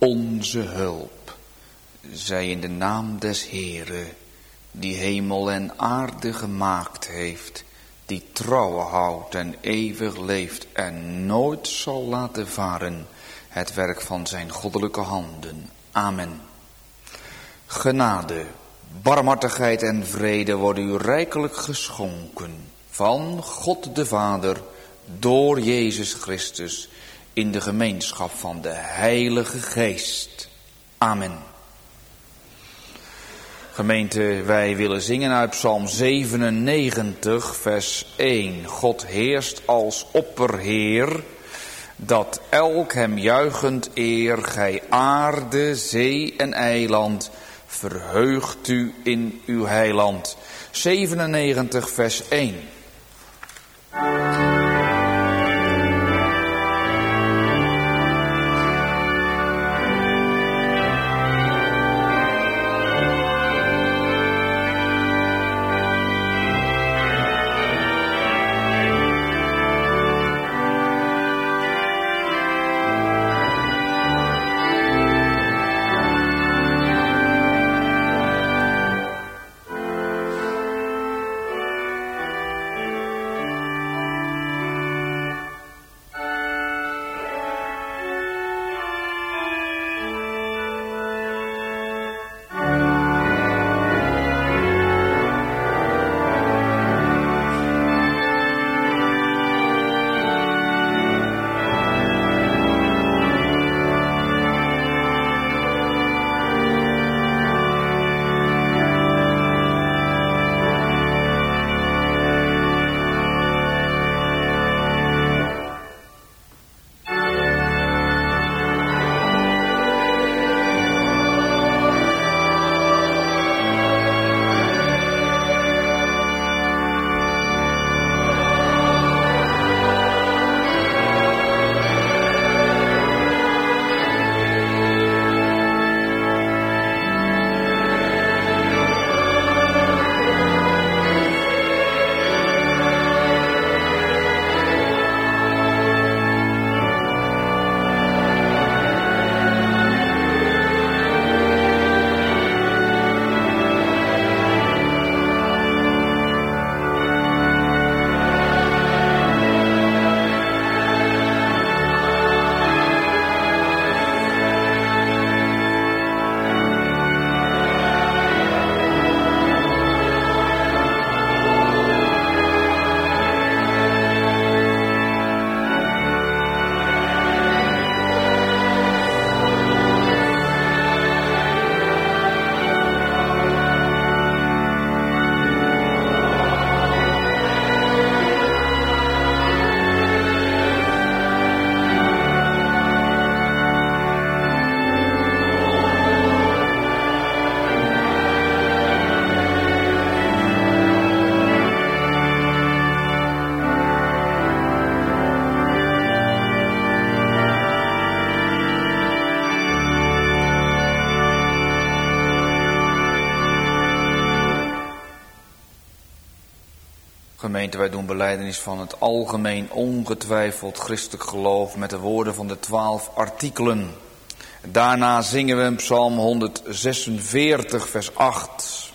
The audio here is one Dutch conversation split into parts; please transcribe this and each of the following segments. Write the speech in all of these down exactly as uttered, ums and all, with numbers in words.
onze hulp. Zij in de naam des Heere, die hemel en aarde gemaakt heeft, die trouwen houdt en eeuwig leeft en nooit zal laten varen het werk van zijn goddelijke handen. Amen. Genade, barmhartigheid en vrede worden u rijkelijk geschonken van God de Vader door Jezus Christus in de gemeenschap van de Heilige Geest. Amen. Gemeente, wij willen zingen uit Psalm zevenennegentig, vers één. God heerst als opperheer, dat elk hem juichend eer, gij aarde, zee en eiland, verheugt u in uw heiland. zevenennegentig, vers één. Gemeente, wij doen belijdenis van het algemeen ongetwijfeld christelijk geloof met de woorden van de twaalf artikelen. Daarna zingen we in Psalm honderdzesenveertig, vers acht.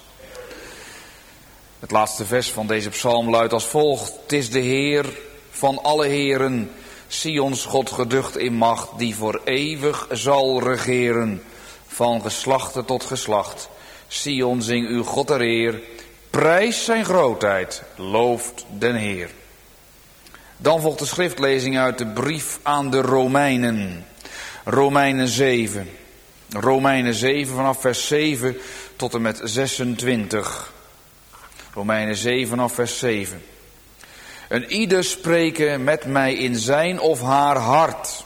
Het laatste vers van deze psalm luidt als volgt. Het is de Heer van alle heren, Sions God geducht in macht, die voor eeuwig zal regeren, van geslachte tot geslacht. Sion, zing uw God ter eer, prijs zijn grootheid, looft den Heer. Dan volgt de schriftlezing uit de brief aan de Romeinen. Romeinen zeven. Romeinen zeven vanaf vers zeven tot en met zesentwintig. Romeinen zeven vanaf vers zeven. En ieder spreken met mij in zijn of haar hart.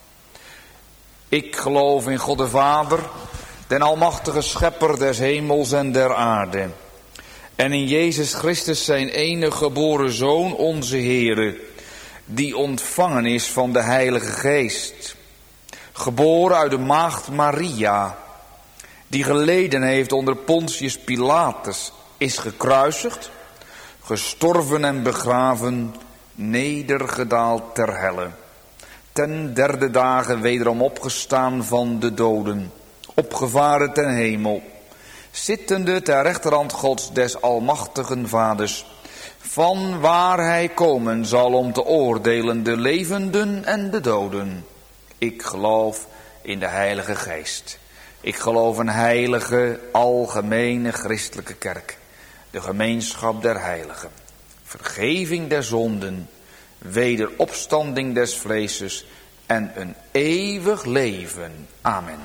Ik geloof in God de Vader, den almachtige schepper des hemels en der aarde. En in Jezus Christus zijn enige geboren Zoon, onze Heere, die ontvangen is van de Heilige Geest. Geboren uit de maagd Maria, die geleden heeft onder Pontius Pilatus, is gekruisigd, gestorven en begraven, nedergedaald ter helle. ten derde dagen wederom opgestaan van de doden, opgevaren ten hemel, zittende ter rechterhand Gods des almachtigen Vaders, van waar hij komen zal om te oordelen de levenden en de doden. Ik geloof in de Heilige Geest. Ik geloof een heilige, algemene christelijke kerk, de gemeenschap der heiligen, vergeving der zonden, wederopstanding des vleeses en een eeuwig leven. Amen.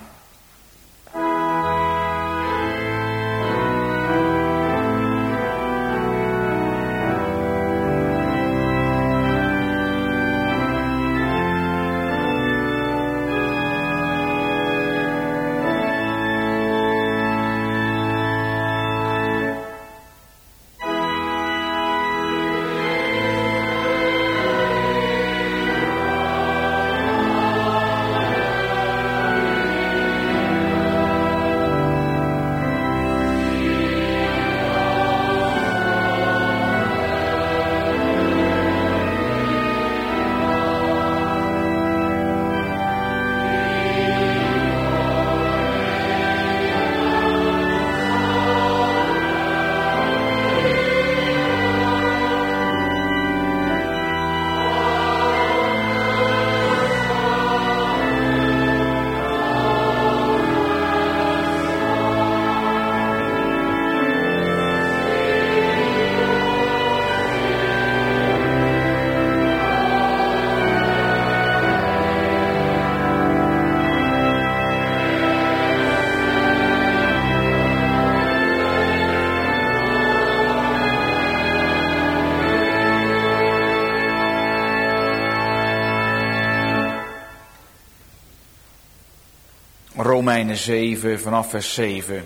Romeinen zeven, vanaf vers zeven.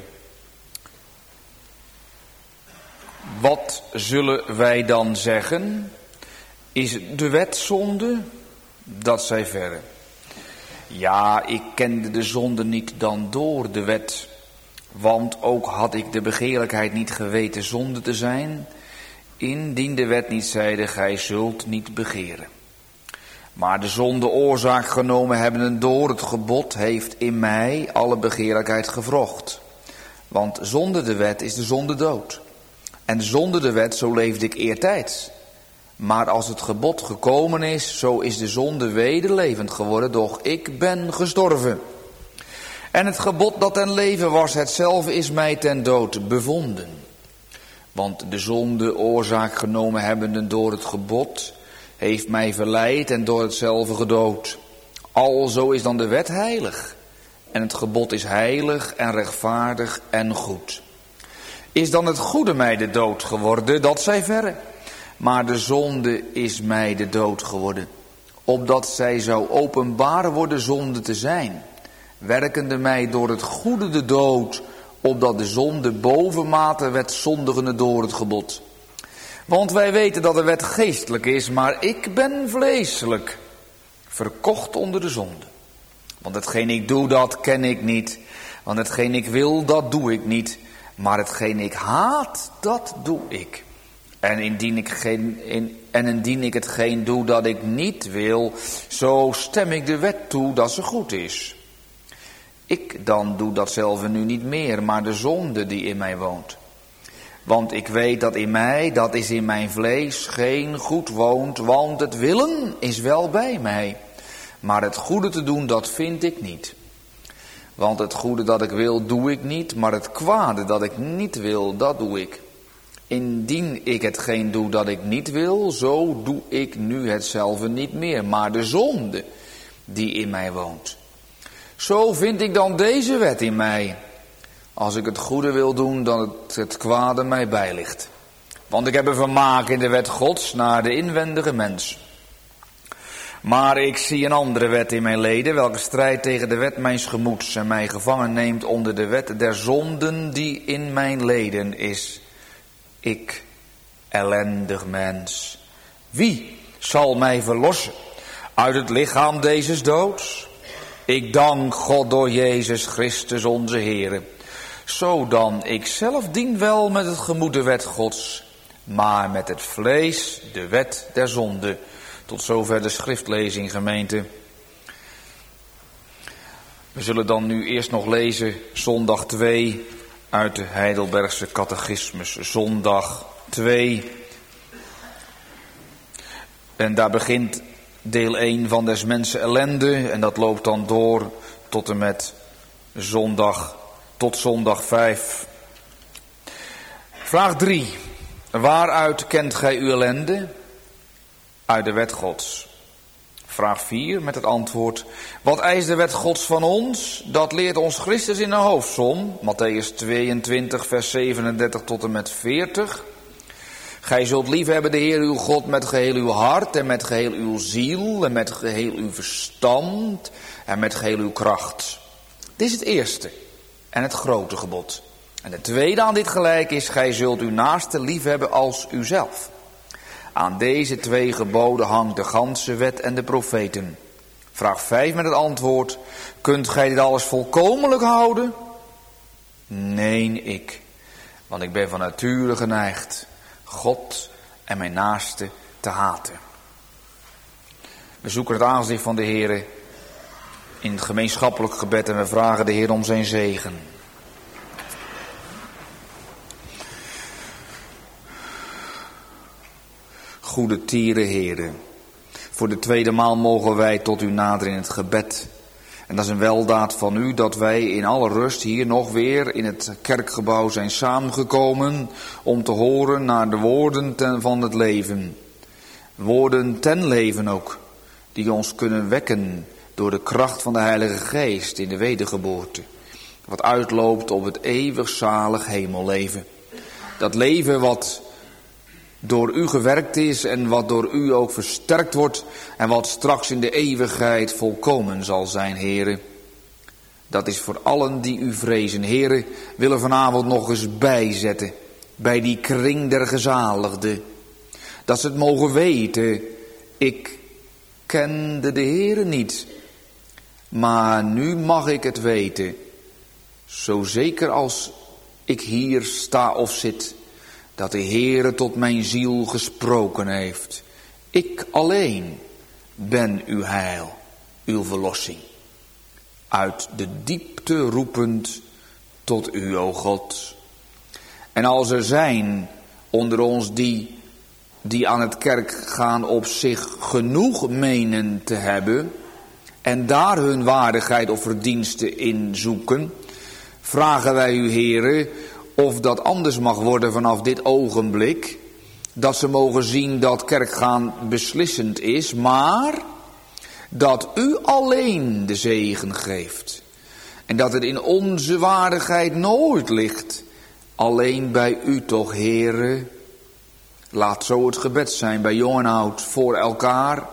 Wat zullen wij dan zeggen? Is de wet zonde? Dat zij verre. Ja, ik kende de zonde niet dan door de wet, want ook had ik de begeerlijkheid niet geweten zonde te zijn, indien de wet niet zeide, gij zult niet begeren. Maar de zonde oorzaak genomen hebbende door het gebod heeft in mij alle begeerlijkheid gewrocht. Want zonder de wet is de zonde dood. En zonder de wet zo leefde ik eertijds. Maar als het gebod gekomen is, zo is de zonde wederlevend geworden, doch ik ben gestorven. En het gebod dat ten leven was, hetzelfde is mij ten dood bevonden. Want de zonde oorzaak genomen hebbende door het gebod heeft mij verleid en door hetzelfde gedood. Alzo is dan de wet heilig. En het gebod is heilig en rechtvaardig en goed. Is dan het goede mij de dood geworden, dat zij verre. Maar de zonde is mij de dood geworden, opdat zij zou openbaar worden zonde te zijn. Werkende mij door het goede de dood, opdat de zonde bovenmate werd zondigende door het gebod. Want wij weten dat de wet geestelijk is, maar ik ben vleeselijk, verkocht onder de zonde. Want hetgeen ik doe, dat ken ik niet. Want hetgeen ik wil, dat doe ik niet. Maar hetgeen ik haat, dat doe ik. En indien ik, geen, in, en indien ik hetgeen doe dat ik niet wil, zo stem ik de wet toe dat ze goed is. Ik dan doe datzelfde nu niet meer, maar de zonde die in mij woont. Want ik weet dat in mij, dat is in mijn vlees, geen goed woont, want het willen is wel bij mij. Maar het goede te doen, dat vind ik niet. Want het goede dat ik wil, doe ik niet, maar het kwade dat ik niet wil, dat doe ik. Indien ik hetgeen doe dat ik niet wil, zo doe ik nu hetzelfde niet meer, maar de zonde die in mij woont. Zo vind ik dan deze wet in mij. Als ik het goede wil doen, dan het, het kwade mij bijligt. Want ik heb een vermaak in de wet Gods naar de inwendige mens. Maar ik zie een andere wet in mijn leden, welke strijdt tegen de wet mijns gemoeds en mij gevangen neemt onder de wet der zonden die in mijn leden is. Ik, ellendig mens, wie zal mij verlossen uit het lichaam dezes doods? Ik dank God door Jezus Christus onze Heere. Zo dan, ik zelf dien wel met het gemoed de wet Gods, maar met het vlees de wet der zonde. Tot zover de schriftlezing, gemeente. We zullen dan nu eerst nog lezen zondag twee uit de Heidelbergse catechismus. Zondag twee. En daar begint deel één van des mensen ellende. En dat loopt dan door tot en met zondag, tot zondag vijf. Vraag drie. Waaruit kent gij uw ellende? Uit de wet Gods. Vraag vier met het antwoord. Wat eist de wet Gods van ons? Dat leert ons Christus in een hoofdsom. Matthäus tweeëntwintig vers zevenendertig tot en met veertig. Gij zult liefhebben de Heer uw God met geheel uw hart en met geheel uw ziel en met geheel uw verstand en met geheel uw kracht. Dit is het eerste en het grote gebod. En het tweede aan dit gelijk is, gij zult uw naaste liefhebben als uzelf. Aan deze twee geboden hangt de ganse wet en de profeten. Vraag vijf met het antwoord, kunt gij dit alles volkomenlijk houden? Nee, ik, want ik ben van nature geneigd God en mijn naaste te haten. We zoeken het aangezicht van de Heer in het gemeenschappelijk gebed en we vragen de Heer om zijn zegen. Goede tieren, Heere, voor de tweede maal mogen wij tot u naderen in het gebed. En dat is een weldaad van u dat wij in alle rust hier nog weer in het kerkgebouw zijn samengekomen om te horen naar de woorden ten, van het leven. Woorden ten leven ook, die ons kunnen wekken door de kracht van de Heilige Geest in de wedergeboorte. Wat uitloopt op het eeuwig zalig hemelleven. Dat leven wat door u gewerkt is en wat door u ook versterkt wordt en wat straks in de eeuwigheid volkomen zal zijn, Heere. Dat is voor allen die u vrezen, Heere, willen vanavond nog eens bijzetten bij die kring der gezaligden. Dat ze het mogen weten, ik kende de Heere niet, maar nu mag ik het weten, zo zeker als ik hier sta of zit, dat de Heere tot mijn ziel gesproken heeft. Ik alleen ben uw heil, uw verlossing. Uit de diepte roepend tot u, o God. En als er zijn onder ons die, die aan het kerk gaan op zich genoeg menen te hebben en daar hun waardigheid of verdiensten in zoeken, vragen wij u, Heere, of dat anders mag worden vanaf dit ogenblik. Dat ze mogen zien dat kerkgaan beslissend is. Maar dat u alleen de zegen geeft. En dat het in onze waardigheid nooit ligt. Alleen bij u toch, Heere. Laat zo het gebed zijn bij jong en oud voor elkaar.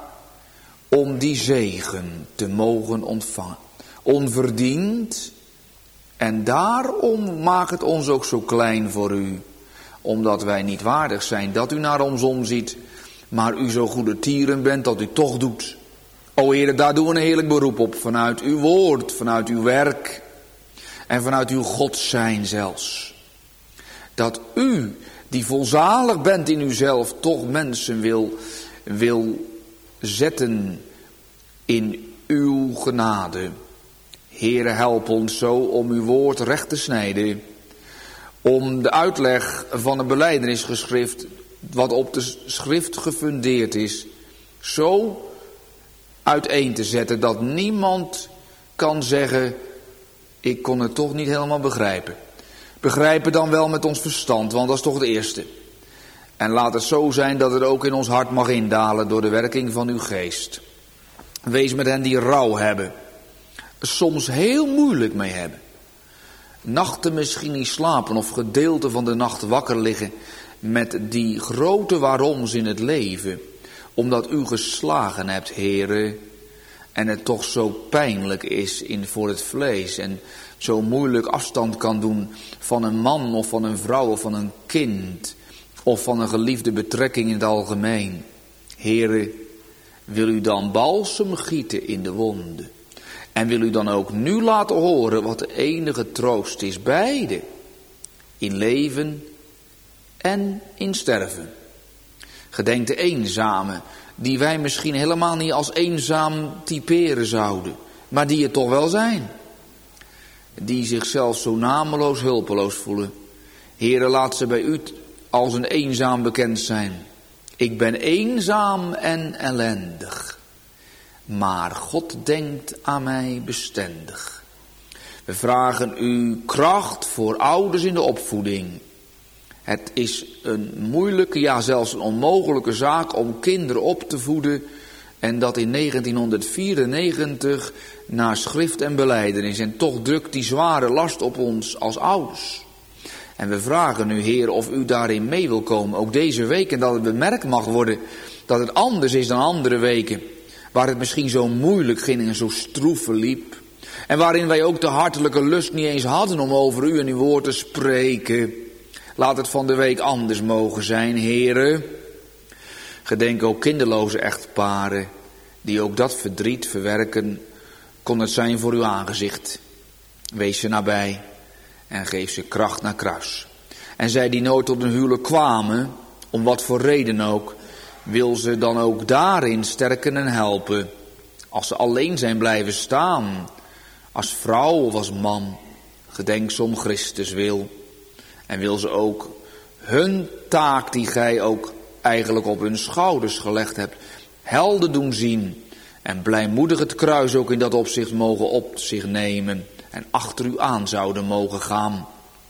Om die zegen te mogen ontvangen. Onverdiend. En daarom maakt het ons ook zo klein voor u. Omdat wij niet waardig zijn dat u naar ons omziet. Maar u zo goede tieren bent dat u toch doet. O Heere, daar doen we een heerlijk beroep op. Vanuit uw woord, vanuit uw werk. En vanuit uw God zijn zelfs. Dat u, die volzalig bent in uzelf, toch mensen wil, wil zetten in uw genade. Heere, help ons zo om uw woord recht te snijden. Om de uitleg van het belijdenisgeschrift, wat op de schrift gefundeerd is, zo uiteen te zetten dat niemand kan zeggen, ik kon het toch niet helemaal begrijpen. Begrijpen dan wel met ons verstand, want dat is toch het eerste. En laat het zo zijn dat het ook in ons hart mag indalen door de werking van uw geest. Wees met hen die rouw hebben. Soms heel moeilijk mee hebben. Nachten misschien niet slapen of gedeelte van de nacht wakker liggen met die grote waaroms in het leven. Omdat u geslagen hebt, Heere, en het toch zo pijnlijk is in voor het vlees en zo moeilijk afstand kan doen van een man of van een vrouw of van een kind of van een geliefde betrekking in het algemeen. Heere, wil u dan balsem gieten in de wonden? En wil u dan ook nu laten horen wat de enige troost is, beide, in leven en in sterven. Gedenk de eenzame, die wij misschien helemaal niet als eenzaam typeren zouden, maar die het toch wel zijn. die zichzelf zo nameloos hulpeloos voelen. Heere, laat ze bij u als een eenzaam bekend zijn. Ik ben eenzaam en ellendig, maar God denkt aan mij bestendig. We vragen u kracht voor ouders in de opvoeding. Het is een moeilijke, ja zelfs een onmogelijke zaak om kinderen op te voeden. En dat in negentienhonderdvierennegentig naar schrift en belijdenis. En toch drukt die zware last op ons als ouders. En we vragen u, Heer, of u daarin mee wil komen. Ook deze week. En dat het bemerkt mag worden dat het anders is dan andere weken. Waar het misschien zo moeilijk ging en zo stroef verliep. En waarin wij ook de hartelijke lust niet eens hadden om over u en uw woord te spreken. Laat het van de week anders mogen zijn, Heere. Gedenk ook kinderloze echtparen die ook dat verdriet verwerken. Kon het zijn voor uw aangezicht. Wees ze nabij en geef ze kracht naar kruis. En zij die nooit tot een huwelijk kwamen, om wat voor reden ook, wil ze dan ook daarin sterken en helpen. Als ze alleen zijn blijven staan, als vrouw of als man, gedenk ze om Christus wil. En wil ze ook hun taak die gij ook eigenlijk op hun schouders gelegd hebt, helder doen zien. En blijmoedig het kruis ook in dat opzicht mogen op zich nemen. En achter u aan zouden mogen gaan.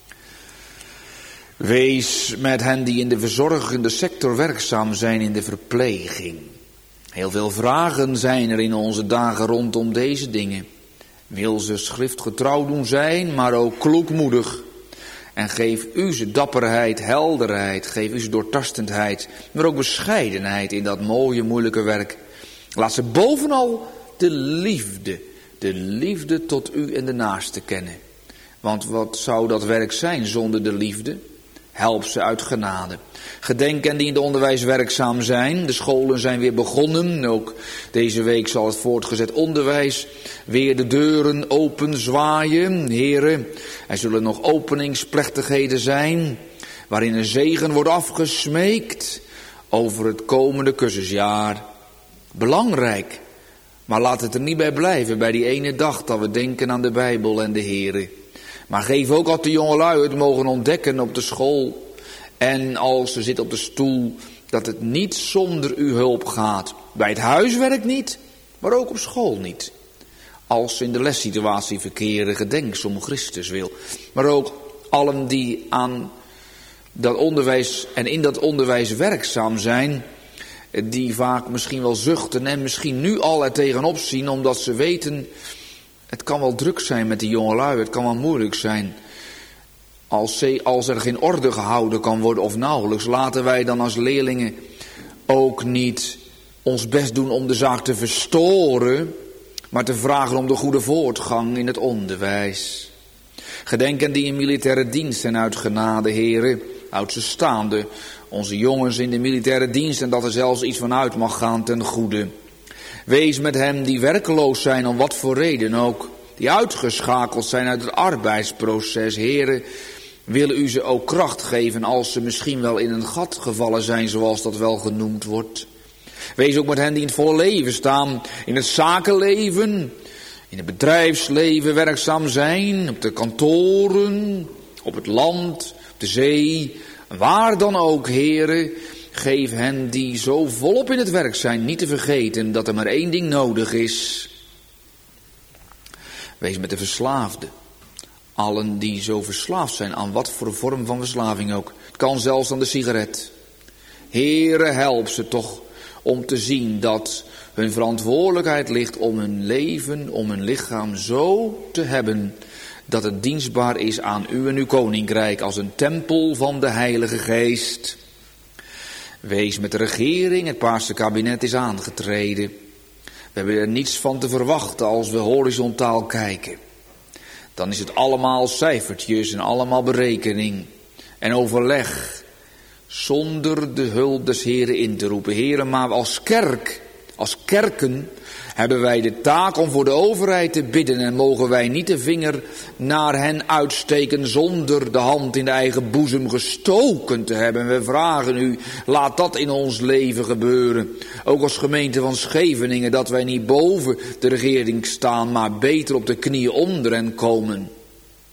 Wees met hen die in de verzorgende sector werkzaam zijn in de verpleging. Heel veel vragen zijn er in onze dagen rondom deze dingen. Wil ze schriftgetrouw doen zijn, maar ook kloekmoedig. En geef u ze dapperheid, helderheid, geef u ze doortastendheid, maar ook bescheidenheid in dat mooie, moeilijke werk. Laat ze bovenal de liefde, de liefde tot u en de naaste kennen. Want wat zou dat werk zijn zonder de liefde? Help ze uit genade. Gedenk hen die in het onderwijs werkzaam zijn. De scholen zijn weer begonnen. Ook deze week zal het voortgezet onderwijs weer de deuren open zwaaien. Heren, er zullen nog openingsplechtigheden zijn, waarin een zegen wordt afgesmeekt over het komende cursusjaar. Belangrijk, maar laat het er niet bij blijven, bij die ene dag dat we denken aan de Bijbel en de Heren. Maar geef ook dat de jongelui het mogen ontdekken op de school. En als ze zitten op de stoel, dat het niet zonder uw hulp gaat. Bij het huiswerk niet, maar ook op school niet. Als ze in de lessituatie verkeren, gedenk ze om Christus wil. Maar ook allen die aan dat onderwijs en in dat onderwijs werkzaam zijn, die vaak misschien wel zuchten en misschien nu al er tegenop zien, omdat ze weten, het kan wel druk zijn met die jongelui, het kan wel moeilijk zijn. Als, ze, als er geen orde gehouden kan worden of nauwelijks, laten wij dan als leerlingen ook niet ons best doen om de zaak te verstoren, maar te vragen om de goede voortgang in het onderwijs. Gedenken die in militaire dienst zijn uit genade, heren, houd ze staande, onze jongens in de militaire dienst, en dat er zelfs iets van uit mag gaan ten goede. Wees met hen die werkeloos zijn, om wat voor reden ook, die uitgeschakeld zijn uit het arbeidsproces. Heren, willen u ze ook kracht geven als ze misschien wel in een gat gevallen zijn, zoals dat wel genoemd wordt. Wees ook met hen die in het volle leven staan, in het zakenleven, in het bedrijfsleven werkzaam zijn, op de kantoren, op het land, op de zee, waar dan ook, heren. Geef hen die zo volop in het werk zijn niet te vergeten dat er maar één ding nodig is. Wees met de verslaafden. Allen die zo verslaafd zijn aan wat voor vorm van verslaving ook. Het kan zelfs aan de sigaret. Heere, help ze toch om te zien dat hun verantwoordelijkheid ligt om hun leven, om hun lichaam zo te hebben dat het dienstbaar is aan u en uw koninkrijk als een tempel van de Heilige Geest. Wees met de regering, het Paarse kabinet is aangetreden. We hebben er niets van te verwachten als we horizontaal kijken. Dan is het allemaal cijfertjes en allemaal berekening en overleg, zonder de hulp des Heren in te roepen. Heren, maar als kerk, als kerken, hebben wij de taak om voor de overheid te bidden en mogen wij niet de vinger naar hen uitsteken zonder de hand in de eigen boezem gestoken te hebben. We vragen u, laat dat in ons leven gebeuren. Ook als gemeente van Scheveningen, dat wij niet boven de regering staan, maar beter op de knieën onder hen komen.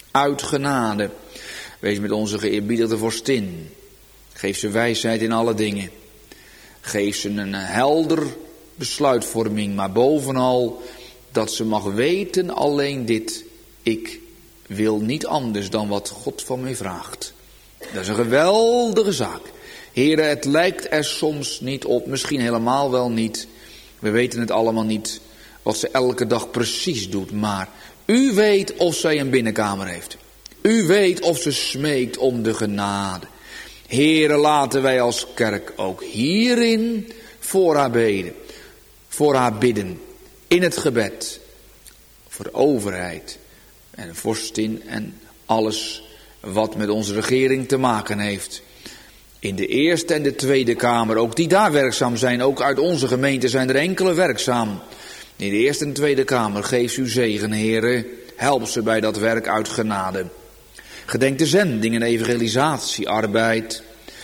uit genade. Wees met onze geëerbiedigde vorstin. Geef ze wijsheid in alle dingen. Geef ze een helder besluitvorming, maar bovenal dat ze mag weten alleen dit. Ik wil niet anders dan wat God van mij vraagt. Dat is een geweldige zaak. Here, het lijkt er soms niet op, misschien helemaal wel niet. We weten het allemaal niet, wat ze elke dag precies doet. Maar u weet of zij een binnenkamer heeft. U weet of ze smeekt om de genade. Here, laten wij als kerk ook hierin voor haar bidden. Voor haar bidden. In het gebed. Voor de overheid. En de vorstin en alles wat met onze regering te maken heeft. In de Eerste en de Tweede Kamer, ook die daar werkzaam zijn. Ook uit onze gemeente zijn er enkele werkzaam. In de Eerste en Tweede Kamer, geef uw zegen, heren. Help ze bij dat werk uit genade. Gedenk de zending en evangelisatiearbeid.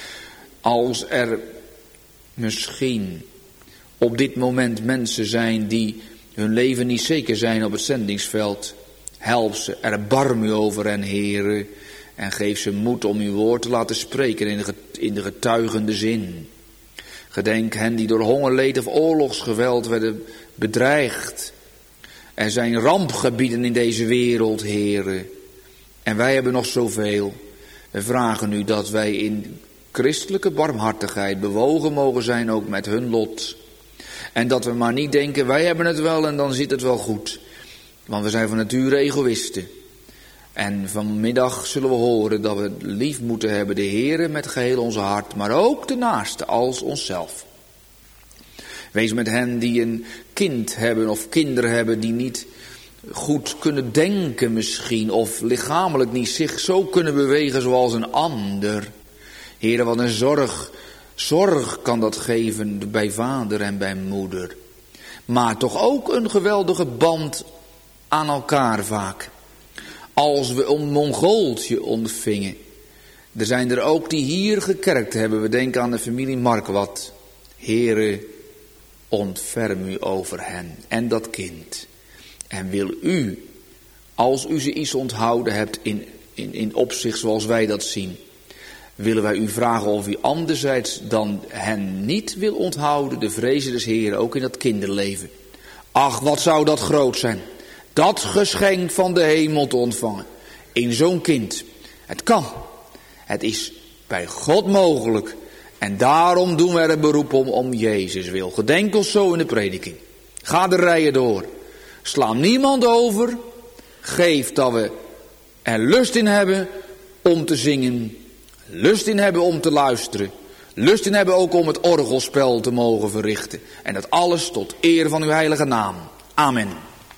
Als er misschien op dit moment mensen zijn die hun leven niet zeker zijn op het zendingsveld. Help ze, erbarm u over hen, heren. En geef ze moed om uw woord te laten spreken in de, in de getuigende zin. Gedenk hen die door hongerleed of oorlogsgeweld werden bedreigd. Er zijn rampgebieden in deze wereld, heren. En wij hebben nog zoveel. We vragen u dat wij in christelijke barmhartigheid bewogen mogen zijn ook met hun lot. En dat we maar niet denken, wij hebben het wel en dan zit het wel goed. Want we zijn van nature egoïsten. En vanmiddag zullen we horen dat we lief moeten hebben de Heere met geheel onze hart, maar ook de naaste als onszelf. Wees met hen die een kind hebben of kinderen hebben die niet goed kunnen denken misschien, of lichamelijk niet zich zo kunnen bewegen zoals een ander. Heere, wat een zorg, zorg kan dat geven bij vader en bij moeder. Maar toch ook een geweldige band aan elkaar vaak. Als we een Mongooltje ontvingen. Er zijn er ook die hier gekerkt hebben. We denken aan de familie Markwat. Heere, ontferm u over hen en dat kind. En wil u, als u ze iets onthouden hebt in, in, in opzicht zoals wij dat zien, willen wij u vragen of u anderzijds dan hen niet wil onthouden, de vrezen des Heeren, ook in dat kinderleven. Ach, wat zou dat groot zijn. Dat geschenk van de hemel te ontvangen. In zo'n kind. Het kan. Het is bij God mogelijk. En daarom doen we er een beroep om, om Jezus wil. Gedenk ons zo in de prediking. Ga de rijen door. Sla niemand over. Geef dat we er lust in hebben om te zingen. Lust in hebben om te luisteren. Lust in hebben ook om het orgelspel te mogen verrichten. En dat alles tot eer van uw heilige naam. Amen.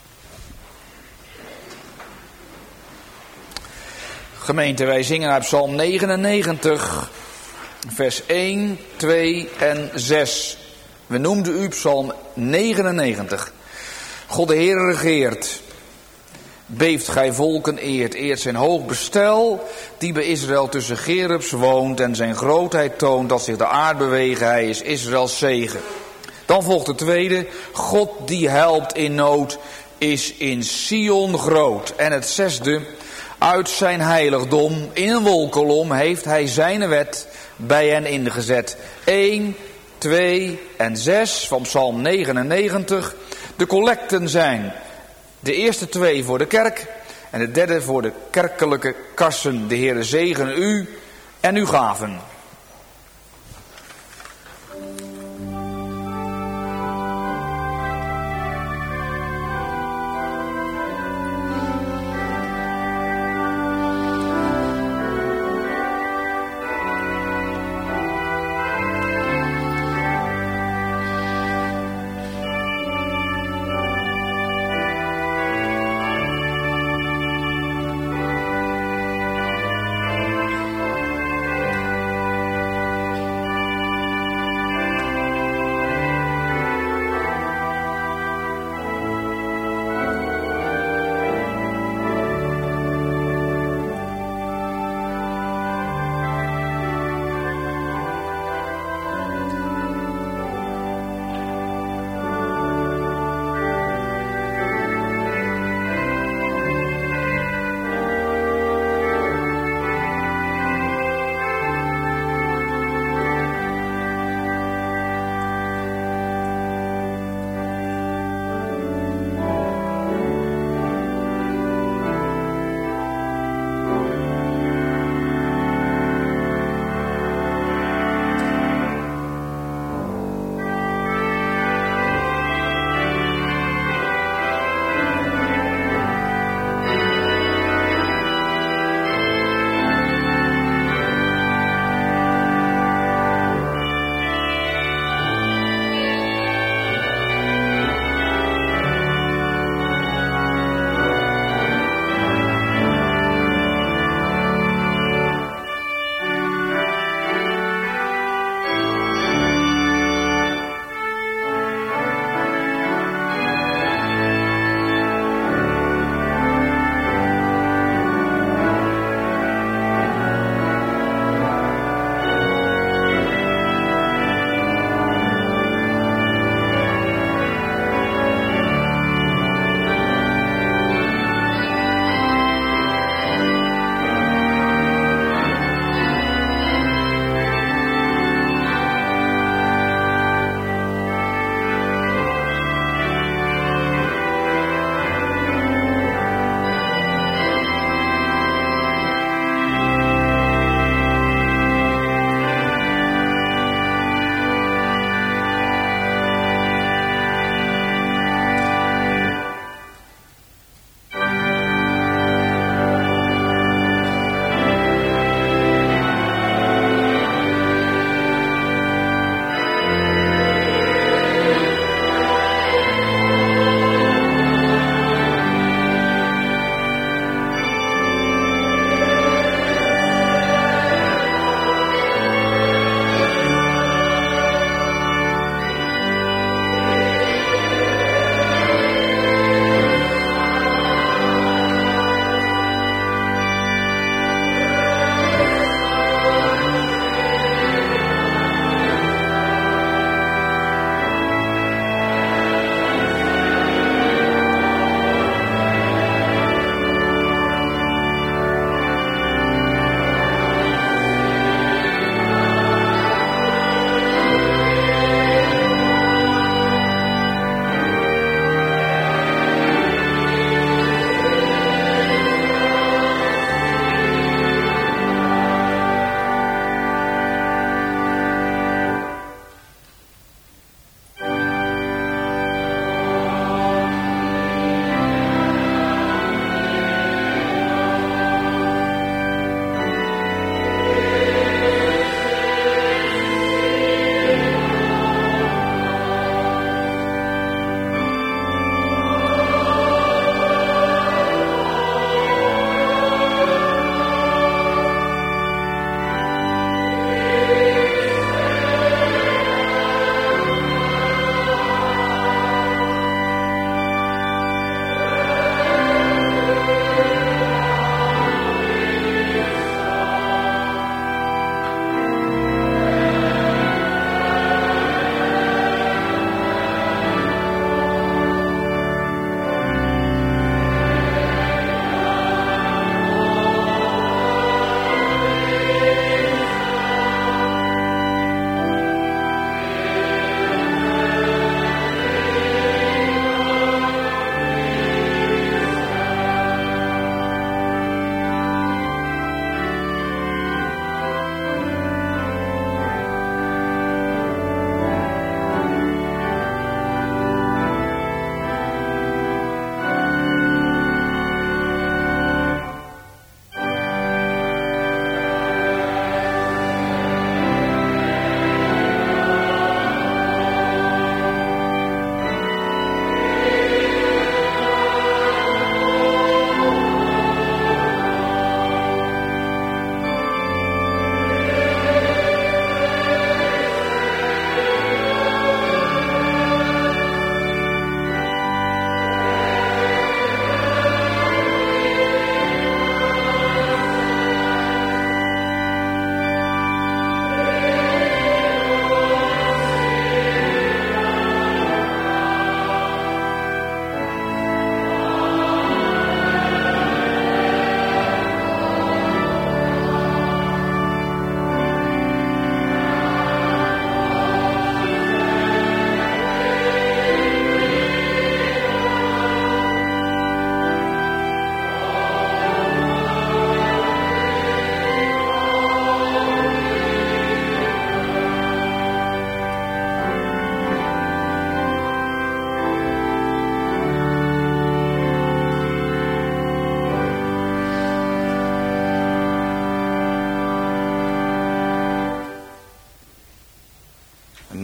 Gemeente, wij zingen uit Psalm negenennegentig, vers één, twee en zes. We noemden u Psalm negenennegentig. God de Heer regeert. Beeft gij volken eert, eert zijn hoog bestel, die bij Israël tussen Gerubs woont en zijn grootheid toont, dat zich de aard bewegen, hij is Israëls zegen. Dan volgt de tweede, God die helpt in nood, is in Sion groot. En het zesde, uit zijn heiligdom in een wolkolom heeft hij zijn wet bij hen ingezet. één, twee en zes van Psalm negenennegentig. De collecten zijn de eerste twee voor de kerk en de derde voor de kerkelijke kassen. De Heere zegene u en uw gaven.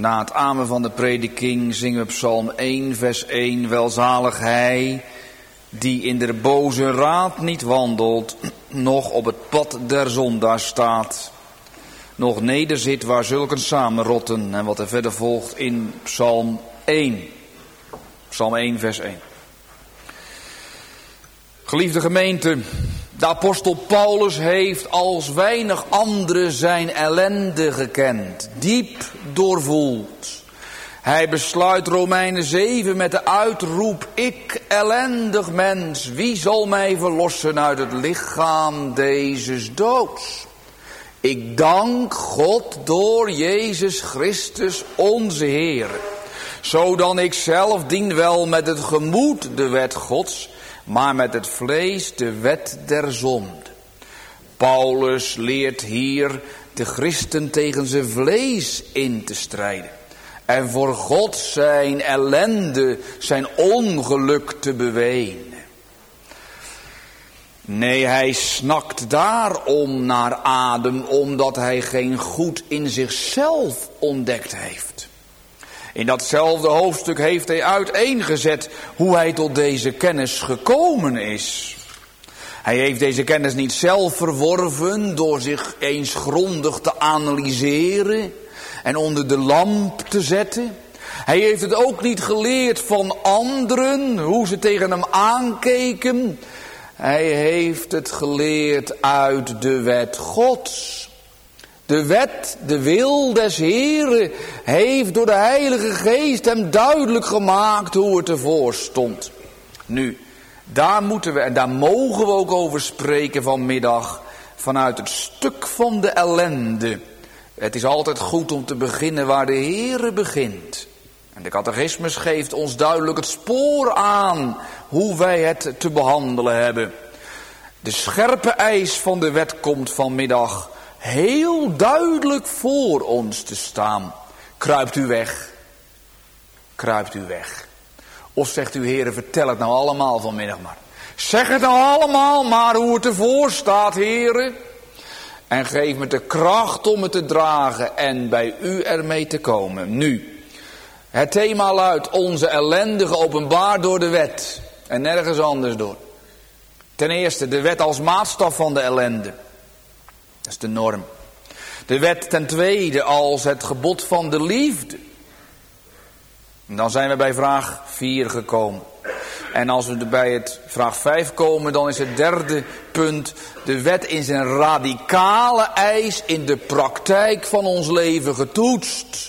Na het amen van de prediking zingen we Psalm één, vers één. Welzalig hij die in de boze raad niet wandelt, nog op het pad der zondaars staat, nog nederzit waar zulken samenrotten. En wat er verder volgt in Psalm één. Psalm één, vers één. Geliefde gemeente, de apostel Paulus heeft als weinig anderen zijn ellende gekend, diep doorvoeld. Hij besluit Romeinen zeven met de uitroep: ik ellendig mens, wie zal mij verlossen uit het lichaam dezes doods? Ik dank God door Jezus Christus onze Heer. Zodan ik zelf dien wel met het gemoed de wet Gods, maar met het vlees de wet der zonde. Paulus leert hier de christen tegen zijn vlees in te strijden. En voor God zijn ellende, zijn ongeluk te bewenen. Nee, hij snakt daarom naar adem, omdat hij geen goed in zichzelf ontdekt heeft. In datzelfde hoofdstuk heeft hij uiteengezet hoe hij tot deze kennis gekomen is. Hij heeft deze kennis niet zelf verworven door zich eens grondig te analyseren en onder de lamp te zetten. Hij heeft het ook niet geleerd van anderen, hoe ze tegen hem aankeken. Hij heeft het geleerd uit de wet Gods. De wet, de wil des Heeren, heeft door de Heilige Geest hem duidelijk gemaakt hoe het ervoor stond. Nu, daar moeten we en daar mogen we ook over spreken vanmiddag, vanuit het stuk van de ellende. Het is altijd goed om te beginnen waar de Heere begint. En de catechismus geeft ons duidelijk het spoor aan hoe wij het te behandelen hebben. De scherpe eis van de wet komt vanmiddag heel duidelijk voor ons te staan. Kruipt u weg. Kruipt u weg. Of zegt u: Heere, vertel het nou allemaal vanmiddag maar. Zeg het nou allemaal maar hoe het ervoor staat, Heere. En geef me de kracht om het te dragen en bij u ermee te komen. Nu, het thema luidt: onze ellende geopenbaard door de wet. En nergens anders door. Ten eerste, de wet als maatstaf van de ellende. Dat is de norm. De wet ten tweede als het gebod van de liefde. En dan zijn we bij vraag vier gekomen. En als we bij het vraag vijf komen, dan is het derde punt de wet in zijn radicale eis in de praktijk van ons leven getoetst.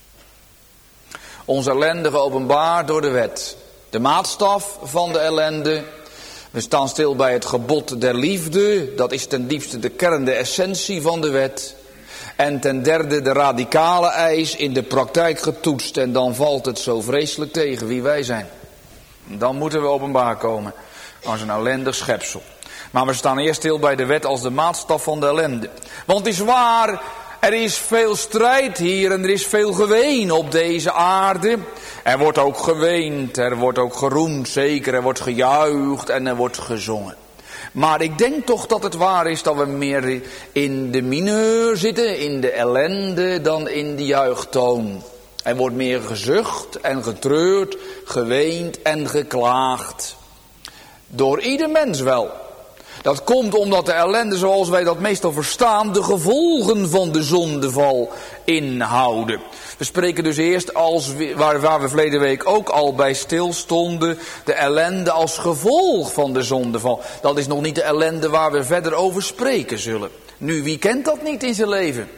Onze ellende geopenbaard door de wet. De maatstaf van de ellende. We staan stil bij het gebod der liefde. Dat is ten diepste de kern, de essentie van de wet. En ten derde de radicale eis in de praktijk getoetst. En dan valt het zo vreselijk tegen wie wij zijn. Dan moeten we openbaar komen als een ellendig schepsel. Maar we staan eerst stil bij de wet als de maatstaf van de ellende. Want het is waar, er is veel strijd hier en er is veel geween op deze aarde. Er wordt ook geweend, er wordt ook geroemd, zeker, er wordt gejuicht en er wordt gezongen. Maar ik denk toch dat het waar is dat we meer in de mineur zitten, in de ellende, dan in de juichtoon. Er wordt meer gezucht en getreurd, geweend en geklaagd. Door ieder mens wel. Dat komt omdat de ellende, zoals wij dat meestal verstaan, de gevolgen van de zondeval inhouden. We spreken dus eerst, als we, waar, waar we verleden week ook al bij stilstonden, de ellende als gevolg van de zondeval. Dat is nog niet de ellende waar we verder over spreken zullen. Nu, wie kent dat niet in zijn leven?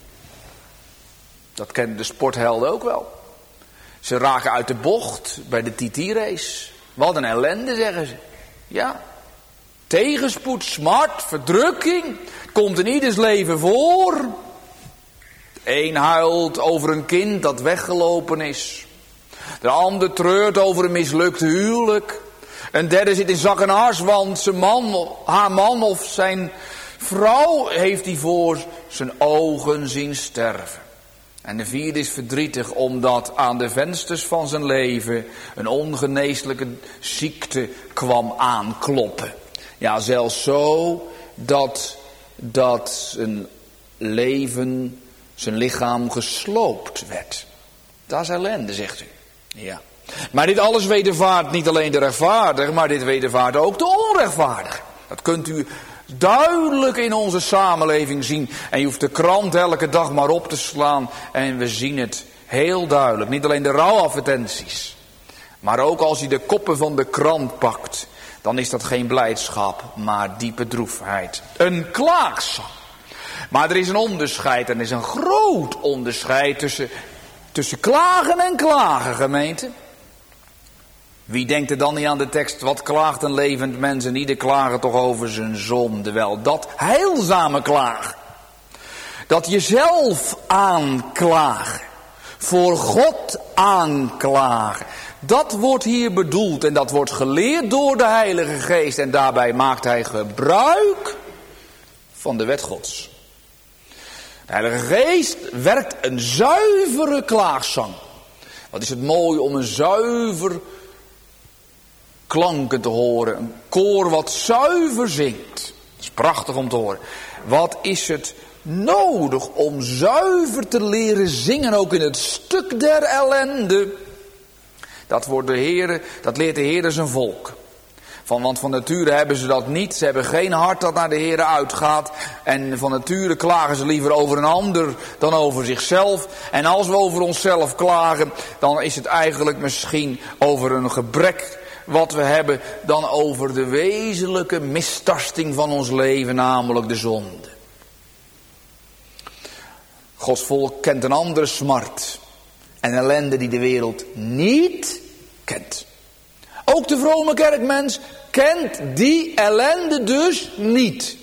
Dat kennen de sporthelden ook wel. Ze raken uit de bocht bij de T T-race. Wat een ellende, zeggen ze. Ja. Tegenspoed, smart, verdrukking. Komt in ieders leven voor. De een huilt over een kind dat weggelopen is. De ander treurt over een mislukt huwelijk. Een derde zit in zak en as, want zijn man, haar man of zijn vrouw heeft hij voor zijn ogen zien sterven. En de vierde is verdrietig omdat aan de vensters van zijn leven een ongeneeslijke ziekte kwam aankloppen. Ja, zelfs zo dat, dat zijn leven, zijn lichaam gesloopt werd. Dat is ellende, zegt u. Ja. Maar dit alles wedervaart niet alleen de rechtvaardige, maar dit wedervaart ook de onrechtvaardige. Dat kunt u duidelijk in onze samenleving zien. En je hoeft de krant elke dag maar op te slaan en we zien het heel duidelijk. Niet alleen de rouwadvertenties, maar ook als je de koppen van de krant pakt, dan is dat geen blijdschap, maar diepe droefheid. Een klaagzang. Maar er is een onderscheid, en er is een groot onderscheid tussen, tussen klagen en klagen, gemeente. Wie denkt er dan niet aan de tekst, wat klaagt een levend mens en ieder klagen toch over zijn zonde? Wel, dat heilzame klagen. Dat jezelf aanklagen. Voor God aanklagen. Dat wordt hier bedoeld en dat wordt geleerd door de Heilige Geest. En daarbij maakt hij gebruik van de wet Gods. De Heilige Geest werkt een zuivere klaagzang. Wat is het mooi om een zuiver klanken te horen. Een koor wat zuiver zingt. Dat is prachtig om te horen. Wat is het nodig om zuiver te leren zingen, ook in het stuk der ellende. Dat, wordt de Heere, dat leert de Heer zijn volk. Van, want van nature hebben ze dat niet. Ze hebben geen hart dat naar de Heere uitgaat. En van nature klagen ze liever over een ander dan over zichzelf. En als we over onszelf klagen, dan is het eigenlijk misschien over een gebrek wat we hebben, dan over de wezenlijke mistarsting van ons leven, namelijk de zonde. Gods volk kent een andere smart en ellende die de wereld niet kent. Ook de vrome kerkmens kent die ellende dus niet.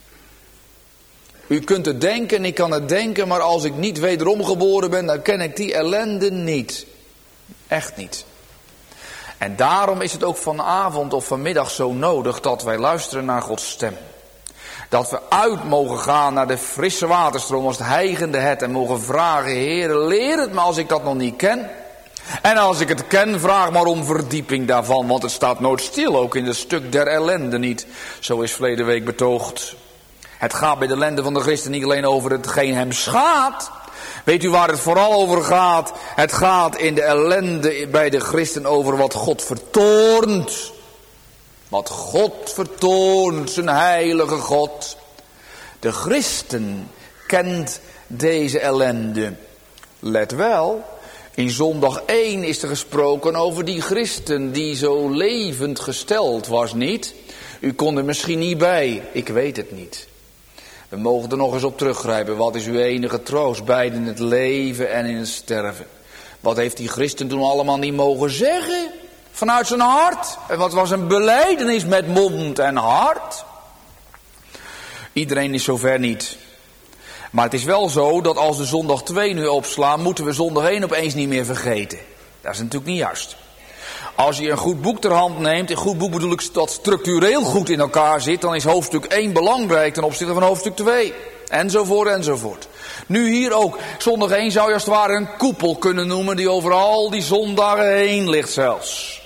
U kunt het denken en ik kan het denken, maar als ik niet wederom geboren ben, dan ken ik die ellende niet. Echt niet. En daarom is het ook vanavond of vanmiddag zo nodig dat wij luisteren naar Gods stem. Dat we uit mogen gaan naar de frisse waterstroom als het hijgende het en mogen vragen, Heere, leer het me als ik dat nog niet ken. En als ik het ken, vraag maar om verdieping daarvan, want het staat nooit stil, ook in het stuk der ellende niet. Zo is verleden week betoogd. Het gaat bij de ellende van de christen niet alleen over hetgeen hem schaadt. Weet u waar het vooral over gaat? Het gaat in de ellende bij de christen over wat God vertoornt. Wat God vertoont, zijn heilige God. De christen kent deze ellende. Let wel, in zondag één is er gesproken over die christen die zo levend gesteld was, niet? U kon er misschien niet bij, ik weet het niet. We mogen er nog eens op teruggrijpen. Wat is uw enige troost, beide in het leven en in het sterven? Wat heeft die christen toen allemaal niet mogen zeggen? Vanuit zijn hart. En wat was een belijdenis met mond en hart? Iedereen is zover niet. Maar het is wel zo dat als we zondag twee nu opslaan, moeten we zondag één opeens niet meer vergeten. Dat is natuurlijk niet juist. Als je een goed boek ter hand neemt, een goed boek bedoel ik dat structureel goed in elkaar zit, dan is hoofdstuk één belangrijk ten opzichte van hoofdstuk twee. Enzovoort, enzovoort. Nu hier ook, zondag één zou je als het ware een koepel kunnen noemen die over al die zondagen heen ligt zelfs.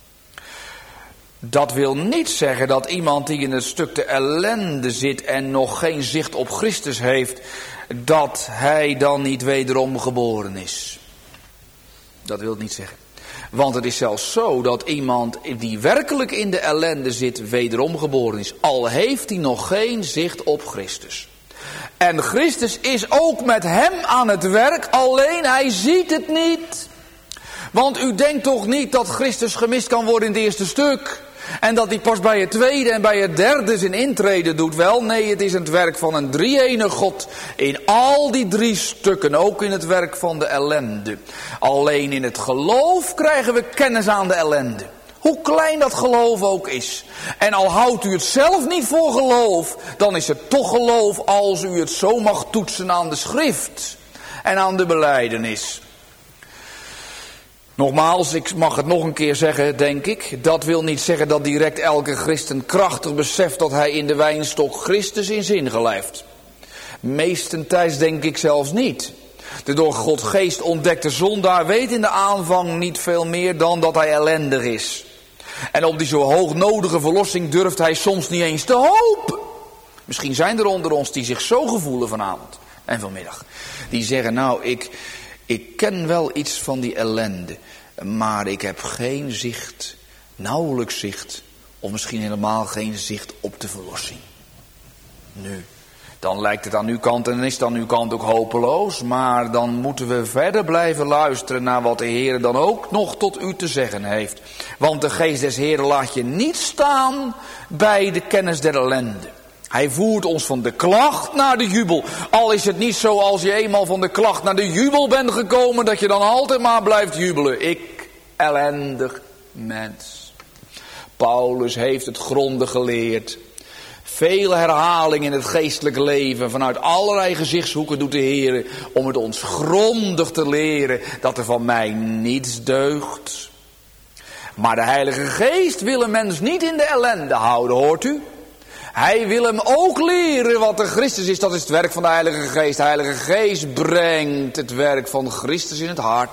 Dat wil niet zeggen dat iemand die in het stuk de ellende zit en nog geen zicht op Christus heeft, dat hij dan niet wederom geboren is. Dat wil het niet zeggen. Want het is zelfs zo dat iemand die werkelijk in de ellende zit wederom geboren is. Al heeft hij nog geen zicht op Christus. En Christus is ook met hem aan het werk, alleen hij ziet het niet. Want u denkt toch niet dat Christus gemist kan worden in het eerste stuk? En dat hij pas bij het tweede en bij het derde zijn intrede doet? Wel, nee, het is het werk van een drie-enige God. In al die drie stukken, ook in het werk van de ellende. Alleen in het geloof krijgen we kennis aan de ellende. Hoe klein dat geloof ook is. En al houdt u het zelf niet voor geloof, dan is het toch geloof als u het zo mag toetsen aan de schrift en aan de belijdenis. Nogmaals, ik mag het nog een keer zeggen, denk ik. Dat wil niet zeggen dat direct elke christen krachtig beseft dat hij in de wijnstok Christus in zin gelijft. Meestentijds denk ik zelfs niet. De door God geest ontdekte zondaar weet in de aanvang niet veel meer dan dat hij ellendig is. En op die zo hoognodige verlossing durft hij soms niet eens te hopen. Misschien zijn er onder ons die zich zo gevoelen vanavond en vanmiddag. Die zeggen, nou, ik... Ik ken wel iets van die ellende, maar ik heb geen zicht, nauwelijks zicht, of misschien helemaal geen zicht op de verlossing. Nu, dan lijkt het aan uw kant en is het aan uw kant ook hopeloos, maar dan moeten we verder blijven luisteren naar wat de Heer dan ook nog tot u te zeggen heeft. Want de geest des Heeren laat je niet staan bij de kennis der ellende. Hij voert ons van de klacht naar de jubel. Al is het niet zo als je eenmaal van de klacht naar de jubel bent gekomen, dat je dan altijd maar blijft jubelen. Ik, ellendig mens. Paulus heeft het grondig geleerd. Vele herhalingen in het geestelijke leven, vanuit allerlei gezichtshoeken doet de Heer, om het ons grondig te leren dat er van mij niets deugt. Maar de Heilige Geest wil een mens niet in de ellende houden, hoort u? Hij wil hem ook leren wat de Christus is. Dat is het werk van de Heilige Geest. De Heilige Geest brengt het werk van Christus in het hart.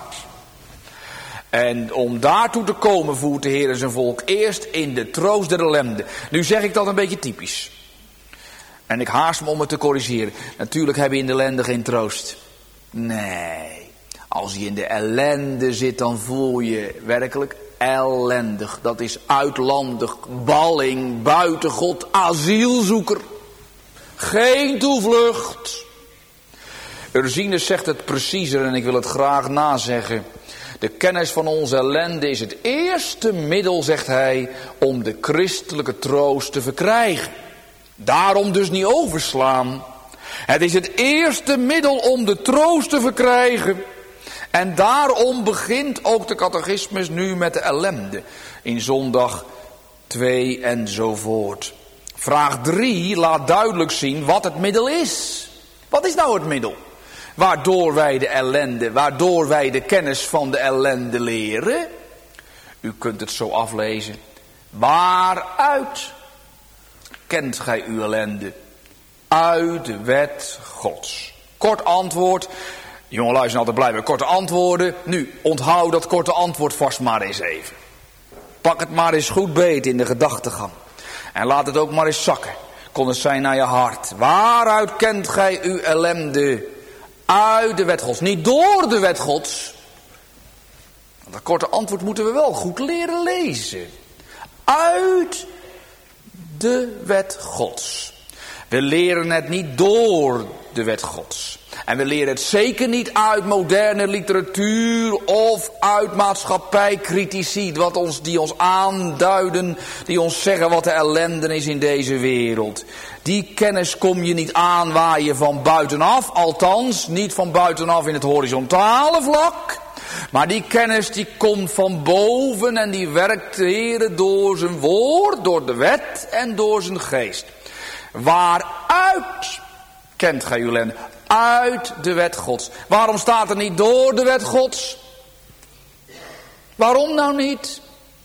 En om daartoe te komen voert de Heer zijn volk eerst in de troost der ellende. Nu zeg ik dat een beetje typisch. En ik haast me om het te corrigeren. Natuurlijk heb je in de ellende geen troost. Nee. Als je in de ellende zit, dan voel je werkelijk ellendig. Dat is uitlandig, balling, buiten God, asielzoeker. Geen toevlucht. Ursinus zegt het preciezer en ik wil het graag nazeggen. De kennis van onze ellende is het eerste middel, zegt hij, om de christelijke troost te verkrijgen. Daarom dus niet overslaan. Het is het eerste middel om de troost te verkrijgen. En daarom begint ook de catechismus nu met de ellende. In zondag twee enzovoort. Vraag drie laat duidelijk zien wat het middel is. Wat is nou het middel? Waardoor wij de ellende, waardoor wij de kennis van de ellende leren. U kunt het zo aflezen. Waaruit kent gij uw ellende? Uit de wet Gods. Kort antwoord. Jongen, luister altijd blij bij korte antwoorden. Nu, onthoud dat korte antwoord vast maar eens even. Pak het maar eens goed beet in de gedachtegang. En laat het ook maar eens zakken. Kon het zijn naar je hart. Waaruit kent gij uw ellende? Uit de wet Gods. Niet door de wet Gods. Dat korte antwoord moeten we wel goed leren lezen. Uit de wet Gods. We leren het niet door de wet Gods. En we leren het zeker niet uit moderne literatuur of uit maatschappijcritici, wat ons, die ons aanduiden, die ons zeggen wat de ellende is in deze wereld. Die kennis kom je niet aan waar je van buitenaf, althans niet van buitenaf in het horizontale vlak. Maar die kennis die komt van boven en die werkt de Heer door zijn woord, door de wet en door zijn geest. Waaruit kent gij uw ellende? Uit de wet Gods. Waarom staat er niet door de wet Gods? Waarom nou niet?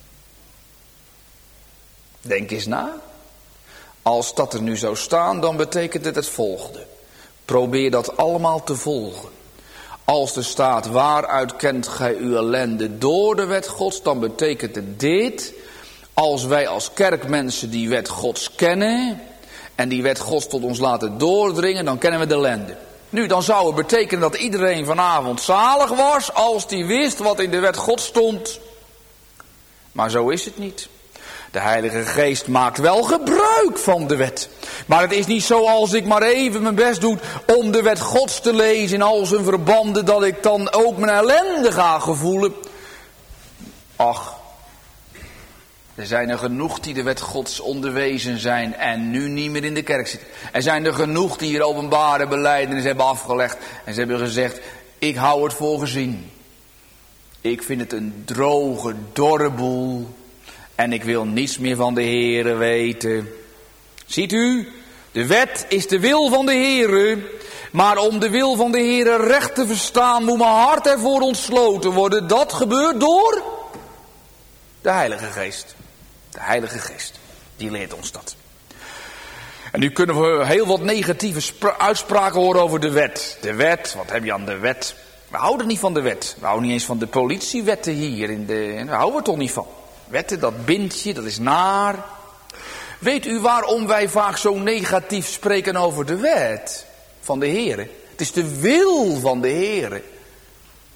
Denk eens na. Als dat er nu zou staan, dan betekent het het volgende. Probeer dat allemaal te volgen. Als er staat, waaruit kent gij uw ellende door de wet Gods, dan betekent het dit. Als wij als kerkmensen die wet Gods kennen en die wet Gods tot ons laten doordringen, dan kennen we de ellende. Nu, dan zou het betekenen dat iedereen vanavond zalig was als die wist wat in de wet Gods stond. Maar zo is het niet. De Heilige Geest maakt wel gebruik van de wet. Maar het is niet zo als ik maar even mijn best doe om de wet Gods te lezen in al zijn verbanden, dat ik dan ook mijn ellende ga gevoelen. Ach, er zijn er genoeg die de wet Gods onderwezen zijn en nu niet meer in de kerk zitten. Er zijn er genoeg die hier openbare belijdenis hebben afgelegd en ze hebben gezegd, ik hou het voor gezien. Ik vind het een droge, dorre boel en ik wil niets meer van de Heere weten. Ziet u, de wet is de wil van de Heere, maar om de wil van de Heere recht te verstaan moet mijn hart ervoor ontsloten worden. Dat gebeurt door de Heilige Geest. De Heilige Geest, die leert ons dat. En nu kunnen we heel wat negatieve spra- uitspraken horen over de wet. De wet, wat heb je aan de wet? We houden niet van de wet. We houden niet eens van de politiewetten hier. In de, daar houden we toch niet van. Wetten, dat bindt je, dat is naar. Weet u waarom wij vaak zo negatief spreken over de wet van de Heere? Het is de wil van de Heere.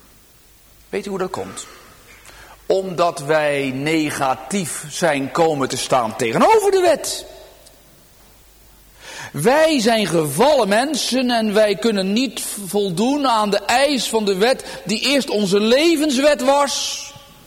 Weet u hoe dat komt? Omdat wij negatief zijn komen te staan tegenover de wet. Wij zijn gevallen mensen en wij kunnen niet voldoen aan de eis van de wet die eerst onze levenswet was.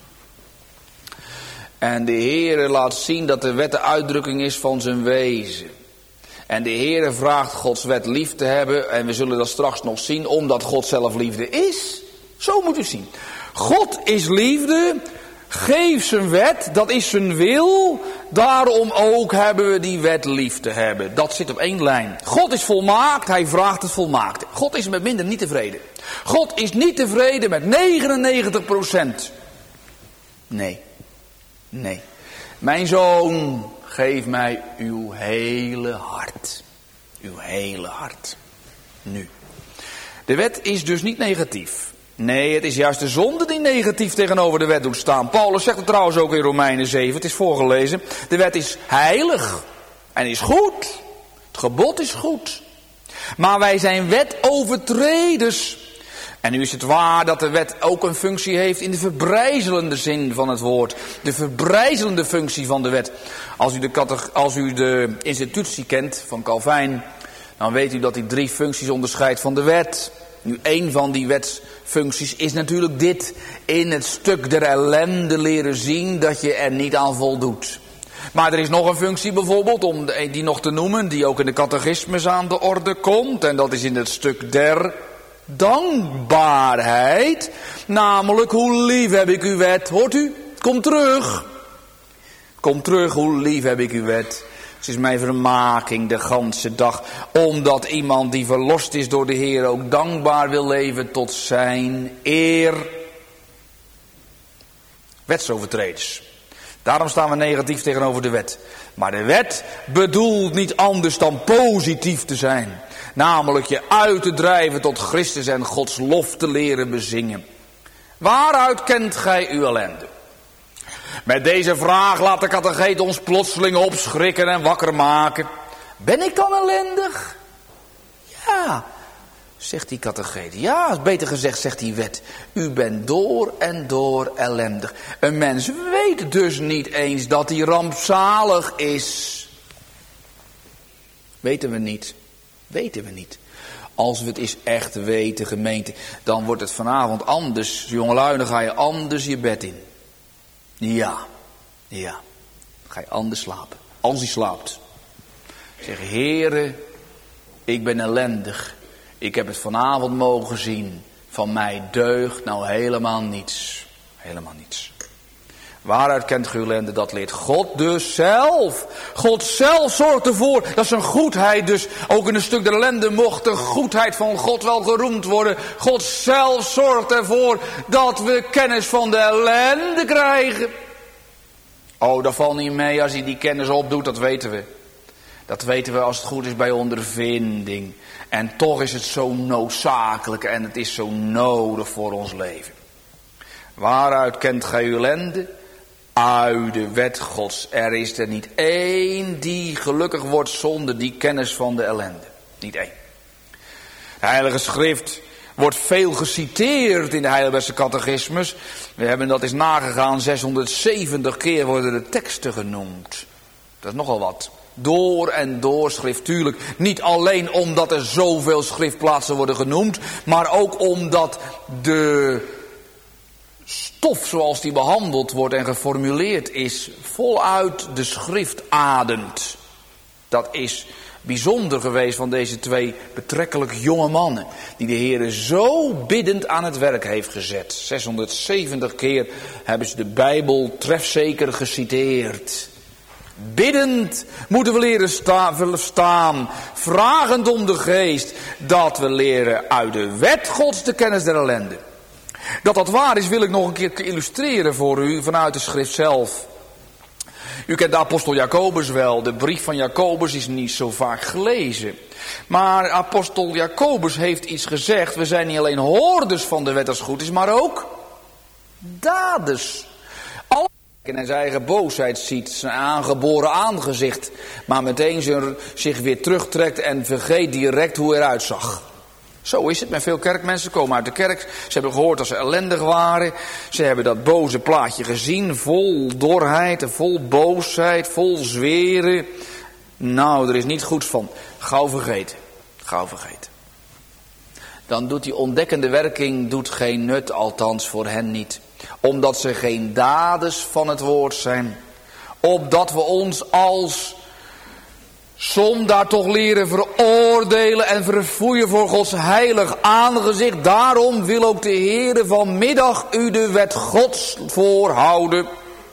En de Heere laat zien dat de wet de uitdrukking is van zijn wezen. En de Heere vraagt Gods wet lief te hebben. En we zullen dat straks nog zien, omdat God zelf liefde is. Zo moet u zien. God is liefde. Geef zijn wet, dat is zijn wil. Daarom ook hebben we die wet lief te hebben. Dat zit op één lijn. God is volmaakt, hij vraagt het volmaakte. God is met minder niet tevreden. God is niet tevreden met negenennegentig procent. Nee. Nee. Mijn zoon, geef mij uw hele hart. Uw hele hart. Nu. De wet is dus niet negatief. Nee, het is juist de zonde die negatief tegenover de wet doet staan. Paulus zegt het trouwens ook in Romeinen zeven, het is voorgelezen. De wet is heilig en is goed. Het gebod is goed. Maar wij zijn wetovertreders. En nu is het waar dat de wet ook een functie heeft in de verbrijzelende zin van het woord. De verbrijzelende functie van de wet. Als u de, categ- als u de institutie kent van Calvijn, dan weet u dat hij drie functies onderscheidt van de wet. Nu, één van die wetsfuncties is natuurlijk dit: in het stuk der ellende leren zien dat je er niet aan voldoet. Maar er is nog een functie bijvoorbeeld, om die nog te noemen, die ook in de catechismus aan de orde komt. En dat is in het stuk der dankbaarheid. Namelijk, hoe lief heb ik uw wet. Hoort u? Kom terug. Kom terug, hoe lief heb ik uw wet. Het is mijn vermaking de ganse dag. Omdat iemand die verlost is door de Heer ook dankbaar wil leven tot zijn eer. Wetsovertreders. Daarom staan we negatief tegenover de wet. Maar de wet bedoelt niet anders dan positief te zijn. Namelijk je uit te drijven tot Christus en Gods lof te leren bezingen. Waaruit kent gij uw ellende? Met deze vraag laat de catecheet ons plotseling opschrikken en wakker maken. Ben ik dan ellendig? Ja, zegt die catecheet. Ja, beter gezegd zegt die wet. U bent door en door ellendig. Een mens weet dus niet eens dat hij rampzalig is. Weten we niet. Weten we niet. Als we het eens echt weten, gemeente, dan wordt het vanavond anders. Jongelui, dan ga je anders je bed in. Ja, ja. Dan ga je anders slapen. Als hij slaapt. Zeg, Heere, ik ben ellendig. Ik heb het vanavond mogen zien. Van mij deugt nou helemaal niets. Helemaal niets. Waaruit kent ge uw ellende? Dat leert God dus zelf. God zelf zorgt ervoor dat zijn goedheid dus ook in een stuk der ellende mocht de goedheid van God wel geroemd worden. God zelf zorgt ervoor dat we kennis van de ellende krijgen. Oh, dat valt niet mee als hij die kennis opdoet, dat weten we. Dat weten we als het goed is bij ondervinding. En toch is het zo noodzakelijk en het is zo nodig voor ons leven. Waaruit kent gij uw ellende? Uit de wet Gods. Er is er niet één die gelukkig wordt zonder die kennis van de ellende. Niet één. De Heilige Schrift wordt veel geciteerd in de Heidelbergse catechismus. We hebben dat eens nagegaan. zeshonderdzeventig keer worden de teksten genoemd. Dat is nogal wat. Door en door schriftuurlijk. Niet alleen omdat er zoveel schriftplaatsen worden genoemd, maar ook omdat de stof zoals die behandeld wordt en geformuleerd is, voluit de schrift ademt. Dat is bijzonder geweest van deze twee betrekkelijk jonge mannen, die de Heere zo biddend aan het werk heeft gezet. zeshonderdzeventig keer hebben ze de Bijbel trefzeker geciteerd. Biddend moeten we leren sta- staan, vragend om de geest, dat we leren uit de wet Gods de kennis der ellende. Dat dat waar is wil ik nog een keer illustreren voor u vanuit de schrift zelf. U kent de apostel Jacobus wel. De brief van Jacobus is niet zo vaak gelezen. Maar apostel Jacobus heeft iets gezegd. We zijn niet alleen hoorders van de wet als het goed is, maar ook daders. Alle en zijn eigen boosheid ziet, zijn aangeboren aangezicht, maar meteen zich weer terugtrekt en vergeet direct hoe hij eruit zag. Zo is het met veel kerkmensen. Ze komen uit de kerk. Ze hebben gehoord dat ze ellendig waren. Ze hebben dat boze plaatje gezien. Vol dorheid en vol boosheid. Vol zweren. Nou, er is niets goeds van. Gauw vergeten. Gauw vergeten. Dan doet die ontdekkende werking doet geen nut, althans voor hen niet. Omdat ze geen daders van het woord zijn. Opdat we ons als zondaar toch leren veroordelen en verfoeien voor Gods heilig aangezicht. Daarom wil ook de Heere vanmiddag u de wet Gods voorhouden.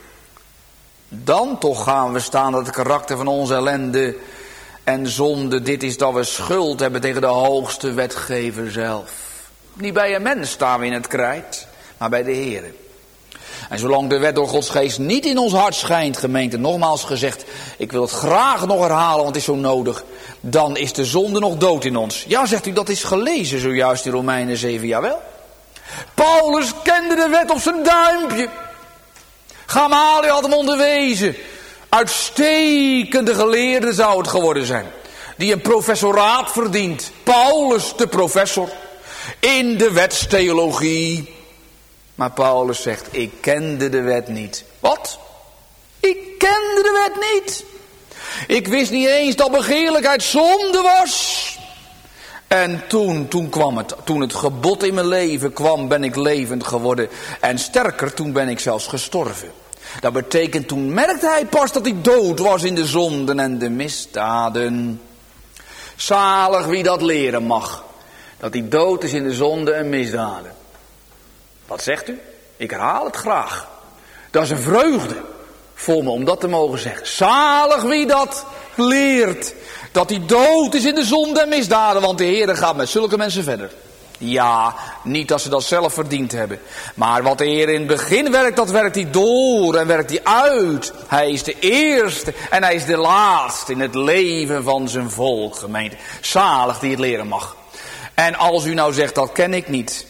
Dan toch gaan we staan dat het karakter van onze ellende en zonde dit is dat we schuld hebben tegen de hoogste wetgever zelf. Niet bij een mens staan we in het krijt, maar bij de Heere. En zolang de wet door Gods geest niet in ons hart schijnt, gemeente, nogmaals gezegd, ik wil het graag nog herhalen, want het is zo nodig, dan is de zonde nog dood in ons. Ja, zegt u, dat is gelezen zojuist in Romeinen zeven, jawel. Paulus kende de wet op zijn duimpje. Gamaliel had hem onderwezen. Uitstekende geleerde zou het geworden zijn. Die een professoraat verdient. Paulus de professor. In de wetstheologie. Maar Paulus zegt, ik kende de wet niet. Wat? Ik kende de wet niet. Ik wist niet eens dat begeerlijkheid zonde was. En toen, toen kwam het. Toen het gebod in mijn leven kwam, ben ik levend geworden. En sterker, toen ben ik zelfs gestorven. Dat betekent, toen merkte hij pas dat hij dood was in de zonden en de misdaden. Zalig wie dat leren mag. Dat hij dood is in de zonden en misdaden. Wat zegt u? Ik herhaal het graag. Dat is een vreugde voor me om dat te mogen zeggen. Zalig wie dat leert. Dat hij dood is in de zonde en misdaden. Want de Heer gaat met zulke mensen verder. Ja, niet dat ze dat zelf verdiend hebben. Maar wat de Heer in het begin werkt, dat werkt hij door en werkt hij uit. Hij is de eerste en hij is de laatste in het leven van zijn volk, gemeente. Zalig die het leren mag. En als u nou zegt, dat ken ik niet,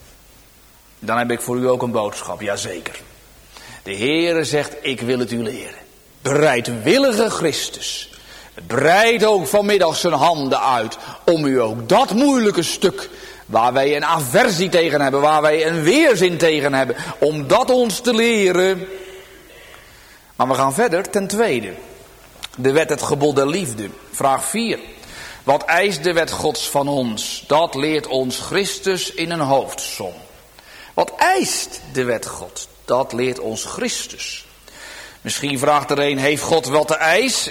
dan heb ik voor u ook een boodschap, jazeker. De Heere zegt, ik wil het u leren. Bereidwillige Christus breidt ook vanmiddag zijn handen uit om u ook dat moeilijke stuk, waar wij een aversie tegen hebben, waar wij een weerzin tegen hebben, om dat ons te leren. Maar we gaan verder, ten tweede. De wet, het gebod der liefde. Vraag vier. Wat eist de wet Gods van ons? Dat leert ons Christus in een hoofdsom. Wat eist de wet God? Dat leert ons Christus. Misschien vraagt er een, heeft God wel te eisen?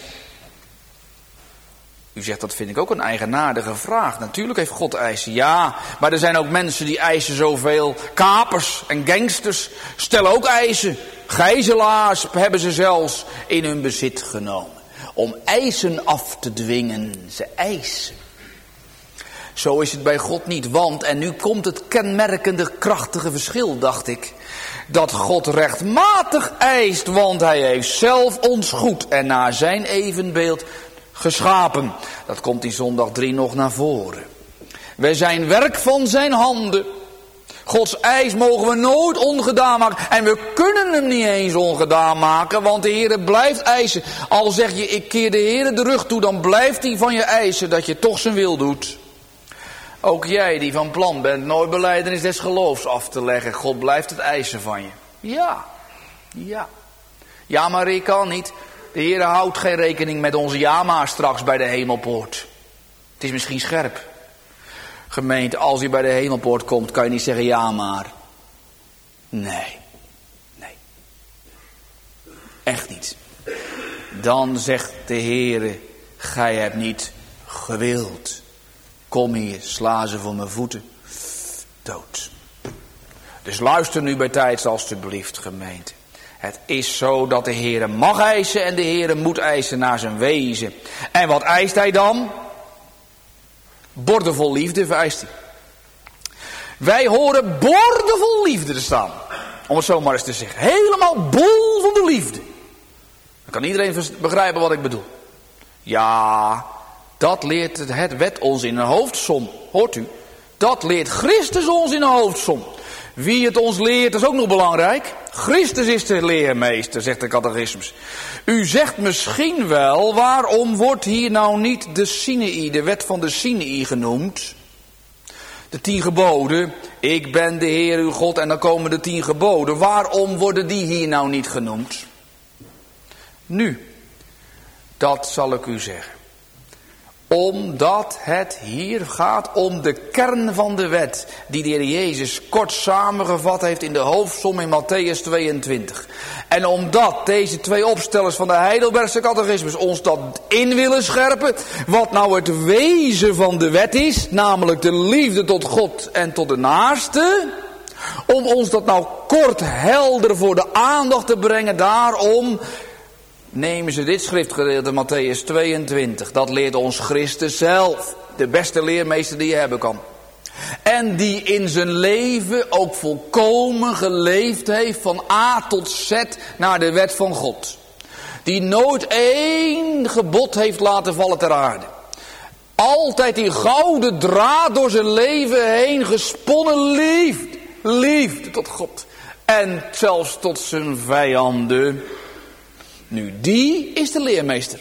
U zegt, dat vind ik ook een eigenaardige vraag. Natuurlijk heeft God eisen, ja. Maar er zijn ook mensen die eisen zoveel. Kapers en gangsters stellen ook eisen. Gijzelaars hebben ze zelfs in hun bezit genomen. Om eisen af te dwingen. Ze eisen. Zo is het bij God niet. Want, en nu komt het kenmerkende krachtige verschil, dacht ik. Dat God rechtmatig eist, want hij heeft zelf ons goed en naar zijn evenbeeld geschapen. Dat komt in zondag drie nog naar voren. Wij zijn werk van zijn handen. Gods eis mogen we nooit ongedaan maken. En we kunnen hem niet eens ongedaan maken, want de Heer blijft eisen. Al zeg je, ik keer de Heer de rug toe, dan blijft hij van je eisen dat je toch zijn wil doet. Ook jij die van plan bent nooit belijdenis des geloofs af te leggen. God blijft het eisen van je. Ja, ja. Ja, maar ik kan niet. De Heer houdt geen rekening met onze ja maar straks bij de hemelpoort. Het is misschien scherp. Gemeente, als u bij de hemelpoort komt, kan je niet zeggen ja maar. Nee, nee. Echt niet. Dan zegt de Heer, gij hebt niet gewild. Kom hier, sla ze voor mijn voeten. Dood. Dus luister nu bij tijds alstublieft, gemeente. Het is zo dat de Heere mag eisen en de Heere moet eisen naar zijn wezen. En wat eist hij dan? Bordenvol liefde vereist hij. Wij horen bordenvol liefde te staan. Om het zo maar eens te zeggen. Helemaal bol van de liefde. Dan kan iedereen begrijpen wat ik bedoel. Ja, dat leert het wet ons in een hoofdsom. Hoort u? Dat leert Christus ons in een hoofdsom. Wie het ons leert, is ook nog belangrijk. Christus is de leermeester, zegt de catechismus. U zegt misschien wel, waarom wordt hier nou niet de Sinai, de wet van de Sinai genoemd? De tien geboden, ik ben de Heer uw God, en dan komen de tien geboden. Waarom worden die hier nou niet genoemd? Nu, dat zal ik u zeggen. Omdat het hier gaat om de kern van de wet, die de Heer Jezus kort samengevat heeft in de hoofdsom in Matthäus tweeëntwintig. En omdat deze twee opstellers van de Heidelbergse catechismus ons dat in willen scherpen, wat nou het wezen van de wet is, namelijk de liefde tot God en tot de naaste, om ons dat nou kort helder voor de aandacht te brengen, daarom nemen ze dit schriftgedeelte, Matthäus tweeëntwintig. Dat leert ons Christus zelf. De beste leermeester die je hebben kan. En die in zijn leven ook volkomen geleefd heeft van A tot Z naar de wet van God. Die nooit één gebod heeft laten vallen ter aarde. Altijd die gouden draad door zijn leven heen gesponnen liefde. Liefde tot God. En zelfs tot zijn vijanden. Nu, die is de leermeester.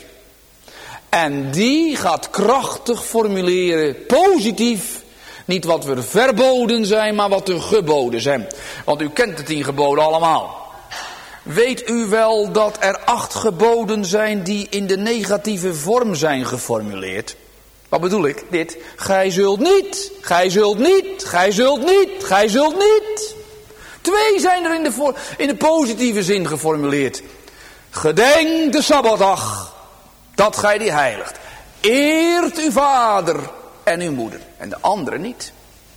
En die gaat krachtig formuleren, positief. Niet wat we verboden zijn, maar wat er geboden zijn. Want u kent de tien geboden allemaal. Weet u wel dat er acht geboden zijn die in de negatieve vorm zijn geformuleerd? Wat bedoel ik? Dit. Gij zult niet, gij zult niet, gij zult niet, gij zult niet. Twee zijn er in de, voor, in de positieve zin geformuleerd. Gedenk de Sabbatdag, dat gij die heiligt. Eert uw vader en uw moeder. En de andere niet.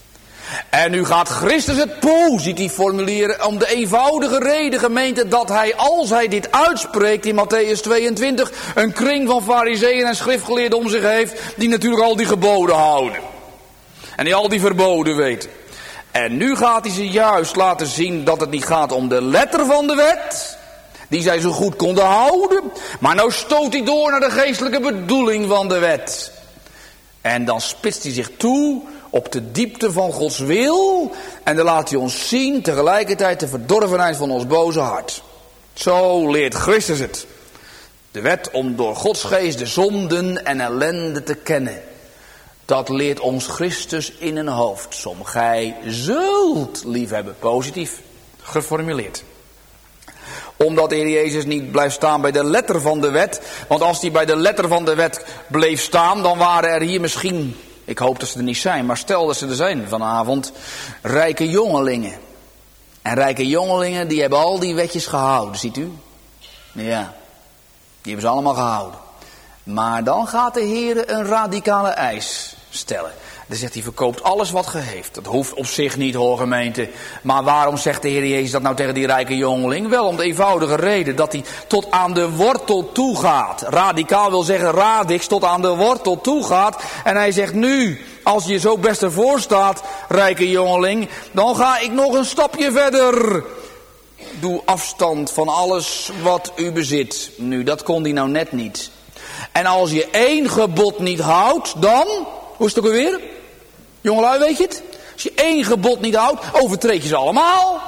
En nu gaat Christus het positief formuleren om de eenvoudige reden, gemeente, dat hij, als hij dit uitspreekt in Matthäus tweeëntwintig, een kring van farizeeën en schriftgeleerden om zich heeft, die natuurlijk al die geboden houden. En die al die verboden weten. En nu gaat hij ze juist laten zien dat het niet gaat om de letter van de wet, die zij zo goed konden houden. Maar nou stoot hij door naar de geestelijke bedoeling van de wet. En dan spitst hij zich toe op de diepte van Gods wil. En dan laat hij ons zien tegelijkertijd de verdorvenheid van ons boze hart. Zo leert Christus het. De wet om door Gods geest de zonden en ellende te kennen. Dat leert ons Christus in een hoofdsom. Gij zult liefhebben. Positief geformuleerd. Omdat de Heer Jezus niet blijft staan bij de letter van de wet. Want als hij bij de letter van de wet bleef staan, dan waren er hier misschien, ik hoop dat ze er niet zijn, maar stel dat ze er zijn vanavond, rijke jongelingen. En rijke jongelingen, die hebben al die wetjes gehouden, ziet u? Ja, die hebben ze allemaal gehouden. Maar dan gaat de Heer een radicale eis stellen. Dan zegt hij, verkoopt alles wat ge heeft. Dat hoeft op zich niet, hoor gemeente. Maar waarom zegt de Heer Jezus dat nou tegen die rijke jongeling? Wel om de eenvoudige reden dat hij tot aan de wortel toe gaat. Radicaal wil zeggen radix, tot aan de wortel toe gaat. En hij zegt nu, als je zo best ervoor staat, rijke jongeling, dan ga ik nog een stapje verder. Doe afstand van alles wat u bezit. Nu, dat kon hij nou net niet. En als je één gebod niet houdt, dan, hoe is het ook alweer? Jongelui, weet je het? Als je één gebod niet houdt, overtreed je ze allemaal.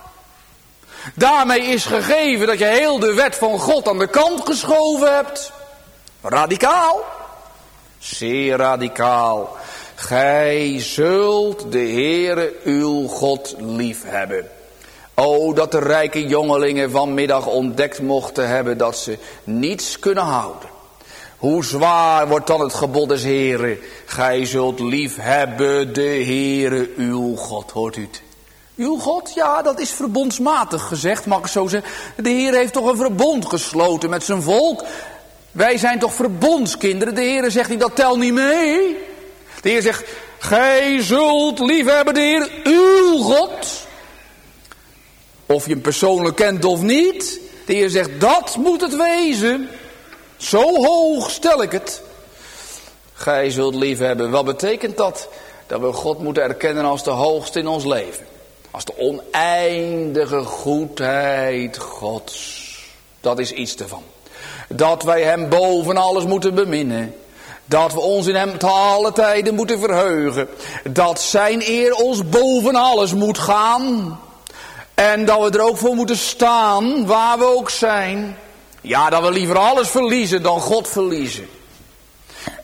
Daarmee is gegeven dat je heel de wet van God aan de kant geschoven hebt. Radicaal. Zeer radicaal. Gij zult de Heere uw God lief hebben. O, dat de rijke jongelingen vanmiddag ontdekt mochten hebben dat ze niets kunnen houden. Hoe zwaar wordt dan het gebod des Heeren? Gij zult lief hebben de Heere uw God. Hoort u het? Uw God? Ja, dat is verbondsmatig gezegd, mag ik zo zeggen. De Heer heeft toch een verbond gesloten met zijn volk. Wij zijn toch verbondskinderen. De Heer zegt niet, dat telt niet mee. De Heer zegt, gij zult lief hebben de Heer uw God. Of je hem persoonlijk kent of niet. De Heer zegt, dat moet het wezen. Zo hoog stel ik het. Gij zult lief hebben. Wat betekent dat? Dat we God moeten erkennen als de hoogste in ons leven. Als de oneindige goedheid Gods. Dat is iets ervan. Dat wij hem boven alles moeten beminnen. Dat we ons in hem te alle tijden moeten verheugen. Dat zijn eer ons boven alles moet gaan. En dat we er ook voor moeten staan, waar we ook zijn. Ja, dat we liever alles verliezen dan God verliezen.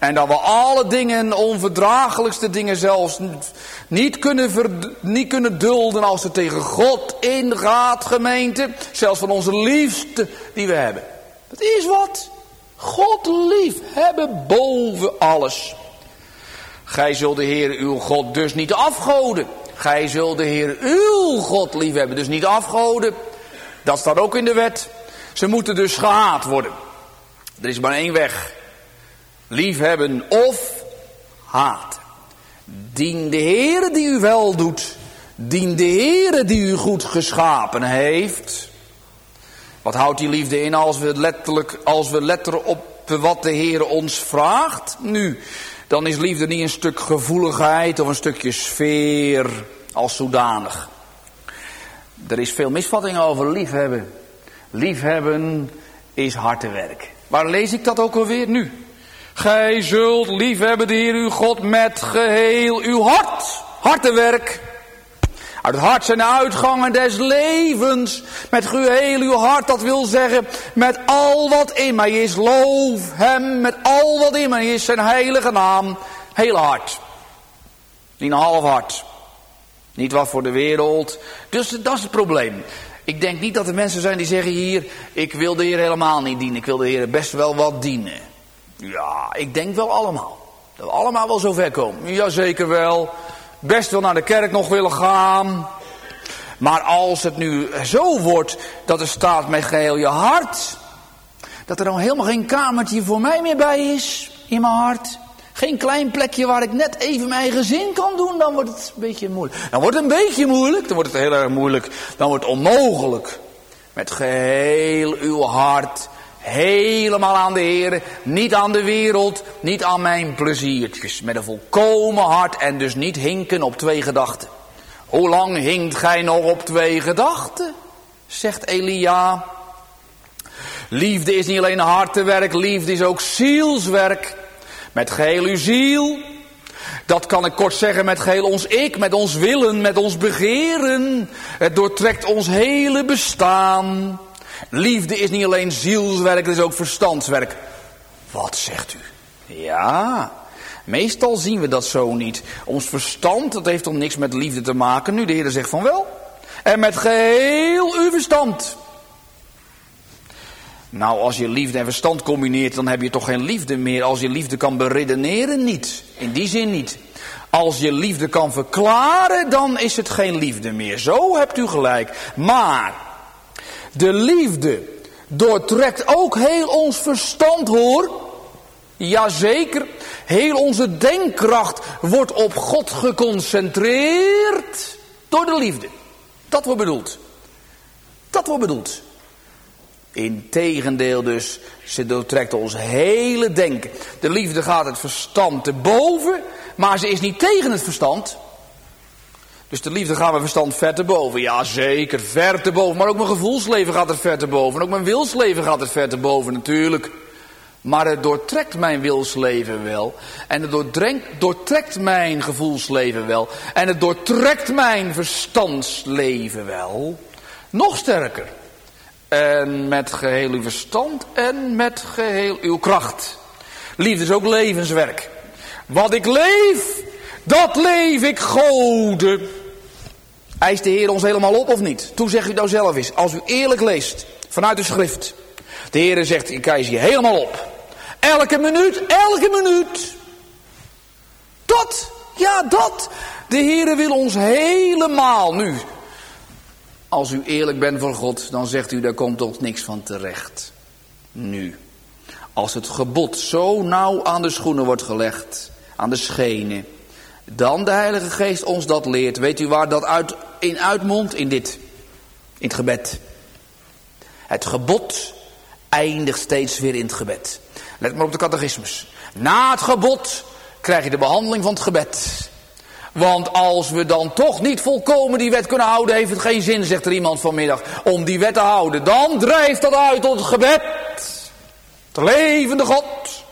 En dat we alle dingen, onverdraaglijkste dingen zelfs, niet kunnen, ver, niet kunnen dulden als het tegen God ingaat, gemeente. Zelfs van onze liefste die we hebben. Dat is wat. God lief hebben boven alles. Gij zult de Heer uw God dus niet afgoden. Gij zult de Heer uw God lief hebben, dus niet afgoden. Dat staat ook in de wet. Ze moeten dus gehaat worden. Er is maar één weg. Liefhebben of haat. Dien de Heere die u wel doet. Dien de Heere die u goed geschapen heeft. Wat houdt die liefde in als we letterlijk, als we letteren op wat de Heere ons vraagt? Nu, dan is liefde niet een stuk gevoeligheid of een stukje sfeer als zodanig. Er is veel misvatting over liefhebben. Liefhebben is hartewerk. Waar lees ik dat ook alweer nu? Gij zult liefhebben de Heer uw God met geheel uw hart. Hartewerk. Uit het hart zijn de uitgangen des levens. Met geheel uw hart, dat wil zeggen met al wat in mij is. Loof hem met al wat in mij is, zijn heilige naam. Heel hart. Niet een half hart. Niet wat voor de wereld. Dus dat is het probleem. Ik denk niet dat er mensen zijn die zeggen hier, ik wil de Heer helemaal niet dienen. Ik wil de Heer best wel wat dienen. Ja, ik denk wel allemaal. Dat we allemaal wel zo ver komen. Jazeker wel. Best wel naar de kerk nog willen gaan. Maar als het nu zo wordt dat er staat met geheel je hart. Dat er dan helemaal geen kamertje voor mij meer bij is in mijn hart. Geen klein plekje waar ik net even mijn eigen zin kan doen. Dan wordt het een beetje moeilijk. Dan wordt het een beetje moeilijk. Dan wordt het heel erg moeilijk. Dan wordt het onmogelijk. Met geheel uw hart. Helemaal aan de Heer. Niet aan de wereld. Niet aan mijn pleziertjes. Met een volkomen hart. En dus niet hinken op twee gedachten. Hoe lang hinkt gij nog op twee gedachten? Zegt Elia. Liefde is niet alleen hartewerk. Liefde is ook zielswerk. Met geheel uw ziel. Dat kan ik kort zeggen met geheel ons ik, met ons willen, met ons begeren. Het doortrekt ons hele bestaan. Liefde is niet alleen zielswerk, het is ook verstandswerk. Wat zegt u? Ja, meestal zien we dat zo niet. Ons verstand, dat heeft toch niks met liefde te maken. Nu de Heer zegt van wel. En met geheel uw verstand. Nou, als je liefde en verstand combineert, dan heb je toch geen liefde meer. Als je liefde kan beredeneren, niet. In die zin niet. Als je liefde kan verklaren, dan is het geen liefde meer. Zo hebt u gelijk. Maar de liefde doortrekt ook heel ons verstand, hoor. Jazeker. Heel onze denkkracht wordt op God geconcentreerd door de liefde. Dat wordt bedoeld. Dat wordt bedoeld. Integendeel dus, ze doortrekt ons hele denken. De liefde gaat het verstand te boven, maar ze is niet tegen het verstand. Dus de liefde gaat mijn verstand ver te boven. Ja, zeker, ver te boven. Maar ook mijn gevoelsleven gaat er ver te boven. En ook mijn wilsleven gaat er ver te boven, natuurlijk. Maar het doortrekt mijn wilsleven wel. En het doortrekt, doortrekt mijn gevoelsleven wel. En het doortrekt mijn verstandsleven wel. Nog sterker. En met geheel uw verstand en met geheel uw kracht. Liefde is ook levenswerk. Wat ik leef, dat leef ik Gode. Eist de Heer ons helemaal op of niet? Toen zeg u nou zelf eens, als u eerlijk leest vanuit de schrift. De Heer zegt, ik eis je helemaal op. Elke minuut, elke minuut. Dat, ja dat. De Heer wil ons helemaal nu. Als u eerlijk bent voor God, dan zegt u, daar komt toch niks van terecht. Nu, als het gebod zo nauw aan de schoenen wordt gelegd, aan de schenen, dan de Heilige Geest ons dat leert. Weet u waar dat uit, in uitmondt? In dit, in het gebed. Het gebod eindigt steeds weer in het gebed. Let maar op de catechismus. Na het gebod krijg je de behandeling van het gebed. Want als we dan toch niet volkomen die wet kunnen houden, heeft het geen zin, zegt er iemand vanmiddag, om die wet te houden. Dan drijft dat uit tot het gebed. De levende God.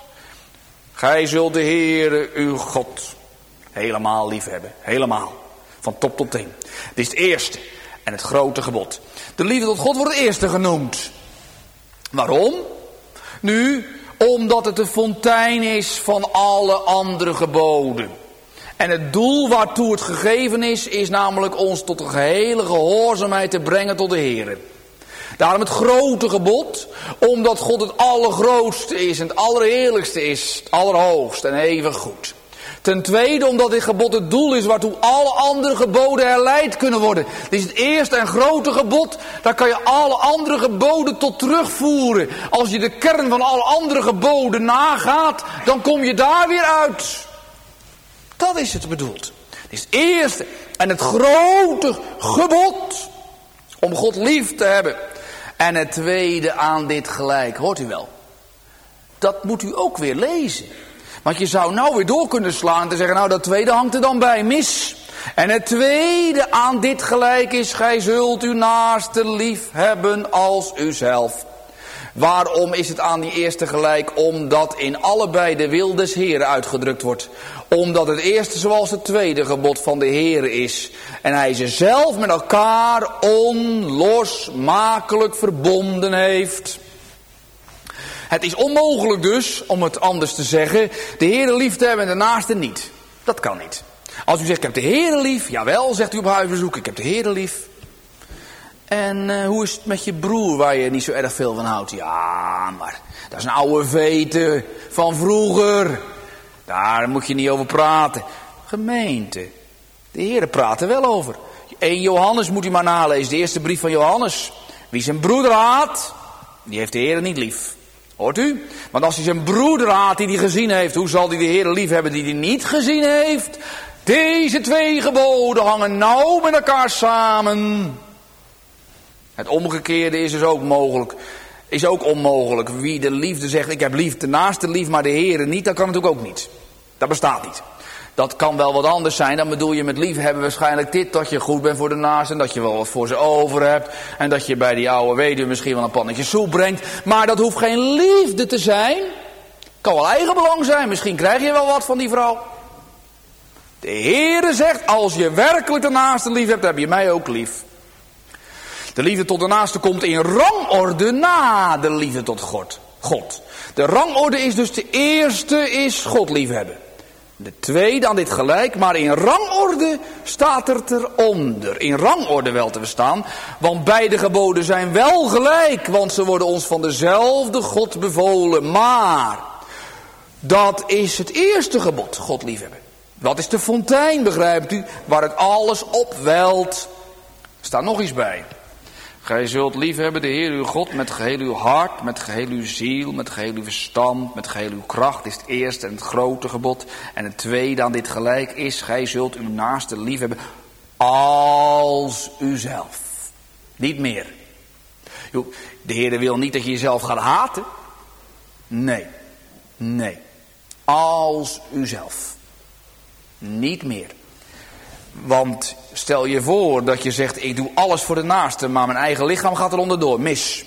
Gij zult de Heere uw God helemaal lief hebben. Helemaal. Van top tot teen. Dit is het eerste en het grote gebod. De liefde tot God wordt het eerste genoemd. Waarom? Nu, Omdat het de fontein is van alle andere geboden. En het doel waartoe het gegeven is, is namelijk ons tot een gehele gehoorzaamheid te brengen tot de Heer. Daarom het grote gebod, omdat God het allergrootste is en het allerheerlijkste is, het allerhoogste en even goed. Ten tweede, omdat dit gebod het doel is waartoe alle andere geboden herleid kunnen worden. Dit is het eerste en grote gebod, daar kan je alle andere geboden tot terugvoeren. Als je de kern van alle andere geboden nagaat, dan kom je daar weer uit. Dat is het bedoeld. Dit is het eerste en het grote gebod om God lief te hebben. En het tweede aan dit gelijk, hoort u wel. Dat moet u ook weer lezen. Want je zou nou weer door kunnen slaan en zeggen, nou dat tweede hangt er dan bij, mis. En het tweede aan dit gelijk is, gij zult uw naaste lief hebben als uzelf. Waarom is het aan die eerste gelijk? Omdat in allebei de wil des Heren uitgedrukt wordt. Omdat het eerste zoals het tweede gebod van de Heere is. En hij ze zelf met elkaar onlosmakelijk verbonden heeft. Het is onmogelijk dus, om het anders te zeggen, de Heere lief te hebben en de naaste niet. Dat kan niet. Als u zegt, ik heb de Heere lief, jawel, zegt u op huisbezoek, ik heb de Heere lief. En uh, hoe is het met je broer waar je niet zo erg veel van houdt? Ja, maar dat is een oude vete van vroeger. Daar moet je niet over praten. Gemeente, de Heere praat er wel over. Eerste Johannes moet u maar nalezen, de eerste brief van Johannes. Wie zijn broeder haat, die heeft de Heere niet lief. Hoort u? Want als hij zijn broeder haat die hij gezien heeft, hoe zal hij de Heere lief hebben die hij niet gezien heeft? Deze twee geboden hangen nauw met elkaar samen. Het omgekeerde is dus ook mogelijk. Is ook onmogelijk. Wie de liefde zegt, ik heb lief de naaste lief, maar de Heere niet, dat kan natuurlijk ook niet. Dat bestaat niet. Dat kan wel wat anders zijn. Dan bedoel je met lief hebben waarschijnlijk dit, dat je goed bent voor de naaste, en dat je wel wat voor ze over hebt. En dat je bij die oude weduwe misschien wel een pannetje soep brengt. Maar dat hoeft geen liefde te zijn. Kan wel eigenbelang zijn. Misschien krijg je wel wat van die vrouw. De Heere zegt, als je werkelijk de naaste lief hebt, heb je mij ook lief. De liefde tot de naaste komt in rangorde na de liefde tot God. God. De rangorde is dus de eerste is God liefhebben. De tweede aan dit gelijk, maar in rangorde staat het eronder. In rangorde wel te verstaan, want beide geboden zijn wel gelijk, want ze worden ons van dezelfde God bevolen. Maar dat is het eerste gebod, God liefhebben. Dat is de fontein, begrijpt u, waar het alles opwelt. Er staat nog iets bij. Gij zult liefhebben de Heer uw God met geheel uw hart, met geheel uw ziel, met geheel uw verstand, met geheel uw kracht. Dit is het eerste en het grote gebod. En het tweede aan dit gelijk is, gij zult uw naaste liefhebben als uzelf. Niet meer. De Heer wil niet dat je jezelf gaat haten. Nee. Nee. Als uzelf. Niet meer. Want stel je voor dat je zegt, ik doe alles voor de naaste, maar mijn eigen lichaam gaat er onderdoor. Mis.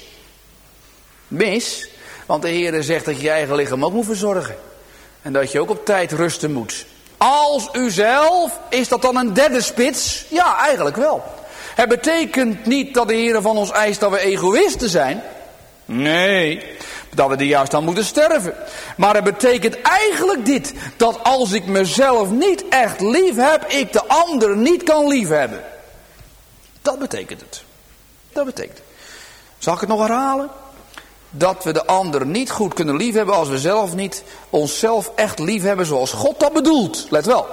Mis. Want de Heer zegt dat je je eigen lichaam ook moet verzorgen. En dat je ook op tijd rusten moet. Als uzelf, is dat dan een derde spits? Ja, eigenlijk wel. Het betekent niet dat de Heer van ons eist dat we egoïsten zijn. Nee, dat we er juist dan moeten sterven. Maar het betekent eigenlijk dit, dat als ik mezelf niet echt lief heb, ik de ander niet kan lief hebben. Dat betekent het. Dat betekent het. Zal ik het nog herhalen? Dat we de ander niet goed kunnen lief hebben als we zelf niet onszelf echt lief hebben zoals God dat bedoelt. Let wel.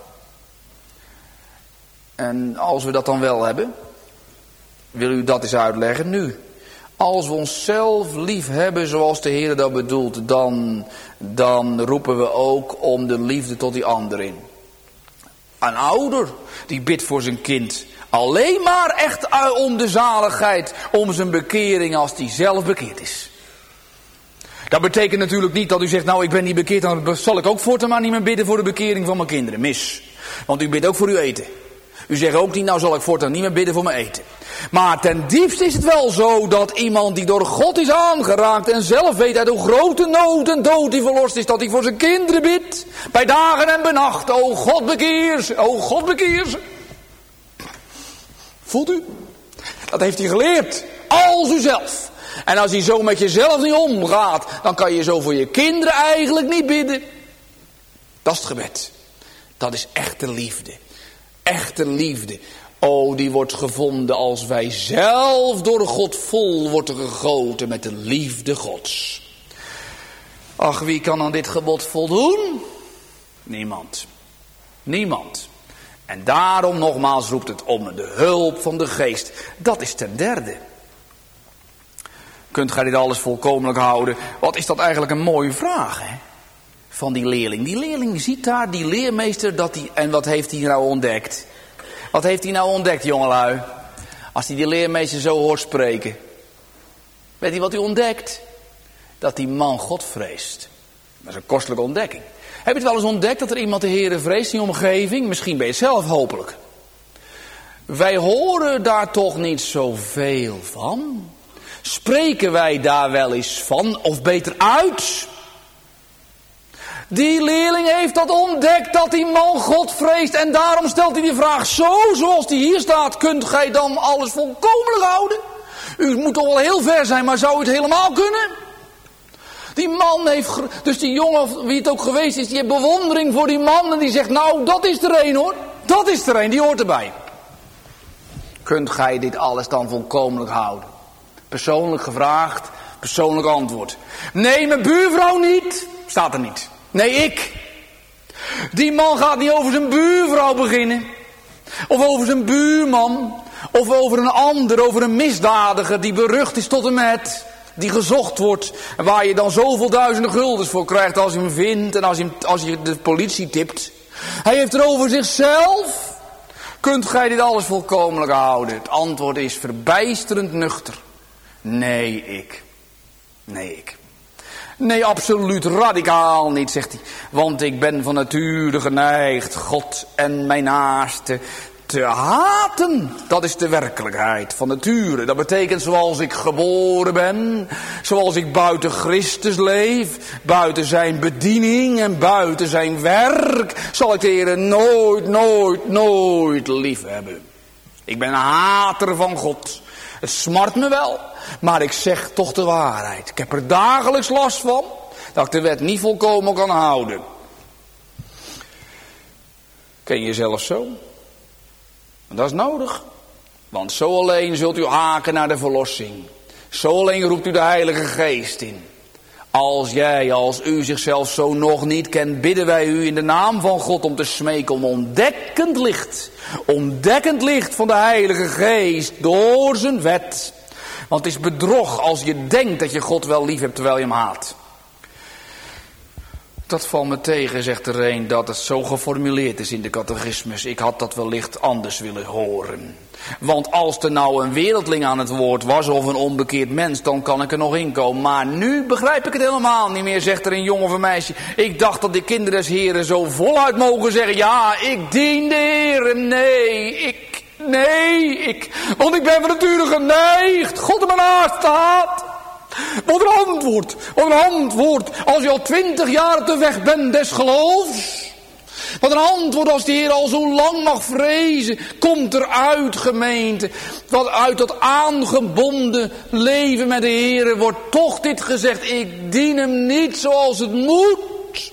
En als we dat dan wel hebben, wil u dat eens uitleggen nu. Als we onszelf lief hebben zoals de Heer dat bedoelt, dan, dan roepen we ook om de liefde tot die ander in. Een ouder die bidt voor zijn kind alleen maar echt om de zaligheid, om zijn bekering als die zelf bekeerd is. Dat betekent natuurlijk niet dat u zegt, nou ik ben niet bekeerd, dan zal ik ook voortaan maar niet meer bidden voor de bekering van mijn kinderen. Mis. Want u bidt ook voor uw eten. U zegt ook niet, nou zal ik voortaan niet meer bidden voor mijn eten. Maar ten diepste is het wel zo dat iemand die door God is aangeraakt en zelf weet uit hoe grote nood en dood hij verlost is, dat hij voor zijn kinderen bidt. Bij dagen en bij nacht. O God bekeer ze. O God bekeer ze. Voelt u? Dat heeft hij geleerd. Als u zelf. En als je zo met jezelf niet omgaat, dan kan je zo voor je kinderen eigenlijk niet bidden. Dat is het gebed. Dat is echte liefde. Echte liefde. Oh, die wordt gevonden als wij zelf door God vol worden gegoten met de liefde Gods. Ach, wie kan aan dit gebod voldoen? Niemand. Niemand. En daarom nogmaals roept het om de hulp van de geest. Dat is ten derde. Kunt gij dit alles volkomenlijk houden? Wat is dat eigenlijk een mooie vraag, hè? Van die leerling. Die leerling ziet daar, die leermeester, dat die, en wat heeft hij nou ontdekt? Wat heeft hij nou ontdekt, jongelui? Als hij die leermeester zo hoort spreken. Weet hij wat hij ontdekt? Dat die man God vreest. Dat is een kostelijke ontdekking. Heb je het wel eens ontdekt dat er iemand de Heere vreest in je omgeving? Misschien ben je het zelf hopelijk. Wij horen daar toch niet zoveel van. Spreken wij daar wel eens van, of beter uit? Die leerling heeft dat ontdekt, dat die man God vreest. En daarom stelt hij die vraag zo, zoals die hier staat. Kunt gij dan alles volkomenlijk houden? U moet toch wel heel ver zijn, maar zou u het helemaal kunnen? Die man heeft, dus die jongen, wie het ook geweest is, die heeft bewondering voor die man. En die zegt, nou, dat is er een hoor. Dat is er een, die hoort erbij. Kunt gij dit alles dan volkomenlijk houden? Persoonlijk gevraagd, persoonlijk antwoord. Nee, mijn buurvrouw niet. Staat er niet. Nee, ik. Die man gaat niet over zijn buurvrouw beginnen. Of over zijn buurman. Of over een ander, over een misdadiger die berucht is tot en met. Die gezocht wordt. En waar je dan zoveel duizenden guldens voor krijgt als je hem vindt. En als je, hem, als je de politie tipt. Hij heeft er over zichzelf. Kunt gij dit alles volkomenlijk houden? Het antwoord is verbijsterend nuchter. Nee, ik. Nee, ik. Nee, absoluut radicaal niet, zegt hij. Want ik ben van nature geneigd God en mijn naaste te haten. Dat is de werkelijkheid van nature. Dat betekent zoals ik geboren ben, zoals ik buiten Christus leef, buiten zijn bediening en buiten zijn werk, zal ik de Heer nooit, nooit, nooit lief hebben. Ik ben een hater van God. Het smart me wel, maar ik zeg toch de waarheid. Ik heb er dagelijks last van, dat ik de wet niet volkomen kan houden. Ken je jezelf zo? Dat is nodig. Want zo alleen zult u haken naar de verlossing. Zo alleen roept u de Heilige Geest in. Als jij, als u zichzelf zo nog niet kent, bidden wij u in de naam van God om te smeken om ontdekkend licht. Ontdekkend licht van de Heilige Geest door zijn wet. Want het is bedrog als je denkt dat je God wel lief hebt terwijl je hem haat. Dat valt me tegen, zegt er een, dat het zo geformuleerd is in de catechismus. Ik had dat wellicht anders willen horen. Want als er nou een wereldling aan het woord was of een onbekeerd mens, dan kan ik er nog in komen. Maar nu begrijp ik het helemaal niet meer, zegt er een jongen of een meisje. Ik dacht dat de kinderen des Heren zo voluit mogen zeggen, ja, ik dien de Heren. Nee, ik, nee, ik. Want ik ben van nature geneigd God en mijn naast te haat. Wat een antwoord, wat een antwoord, als je al twintig jaar op de weg bent des geloofs. Wat een antwoord als de Heer al zo lang mag vrezen. Komt er uit, gemeente. Dat uit dat aangebonden leven met de Heer wordt toch dit gezegd. Ik dien hem niet zoals het moet.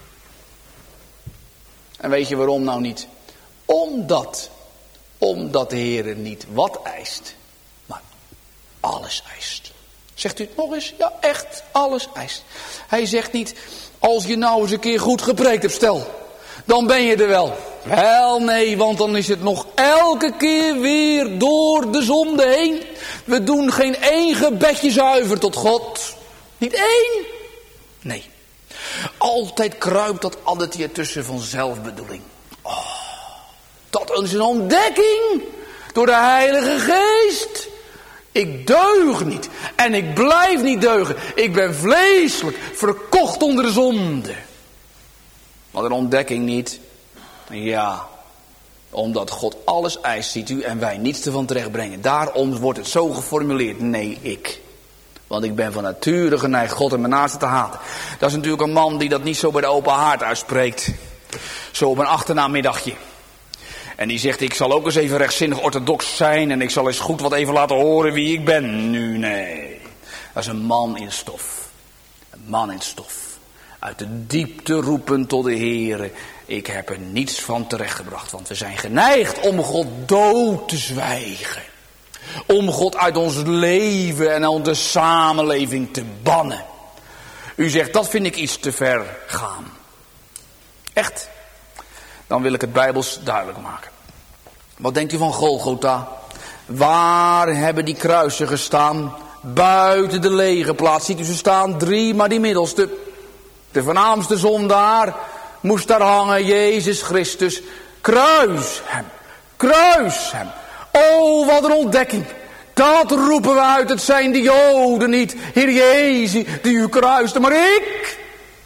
En weet je waarom nou niet? Omdat, omdat de Heer niet wat eist, maar alles eist. Zegt u het nog eens? Ja, echt, alles eist. Hij zegt niet, als je nou eens een keer goed gepreekt hebt, stel, dan ben je er wel. Wel nee, want dan is het nog elke keer weer door de zonde heen. We doen geen één gebedje zuiver tot God. Niet één. Nee. Altijd kruipt dat addertje tussen van zelfbedoeling. Oh, dat is een ontdekking door de Heilige Geest. Ik deug niet. En ik blijf niet deugen. Ik ben vleeselijk verkocht onder de zonde. Wat een ontdekking niet. Ja, omdat God alles eist, ziet u, en wij niets ervan terechtbrengen. Daarom wordt het zo geformuleerd. Nee, ik. Want ik ben van nature geneigd God en mijn naaste te haten. Dat is natuurlijk een man die dat niet zo bij de open haard uitspreekt. Zo op een achternaamiddagje. En die zegt, ik zal ook eens even rechtzinnig orthodox zijn. En ik zal eens goed wat even laten horen wie ik ben. Nu, nee. Dat is een man in stof. Een man in stof. Uit de diepte roepen tot de Heere. Ik heb er niets van terechtgebracht. Want we zijn geneigd om God dood te zwijgen. Om God uit ons leven en uit de samenleving te bannen. U zegt, dat vind ik iets te ver gaan. Echt? Dan wil ik het Bijbels duidelijk maken. Wat denkt u van Golgotha? Waar hebben die kruisen gestaan? Buiten de lege plaats. Ziet u ze staan? Drie, maar die middelste. De voornaamste zondaar moest daar hangen. Jezus Christus. Kruis hem. Kruis hem. Oh, wat een ontdekking. Dat roepen we uit. Het zijn de Joden niet. Heer Jezus, die u kruiste. Maar ik.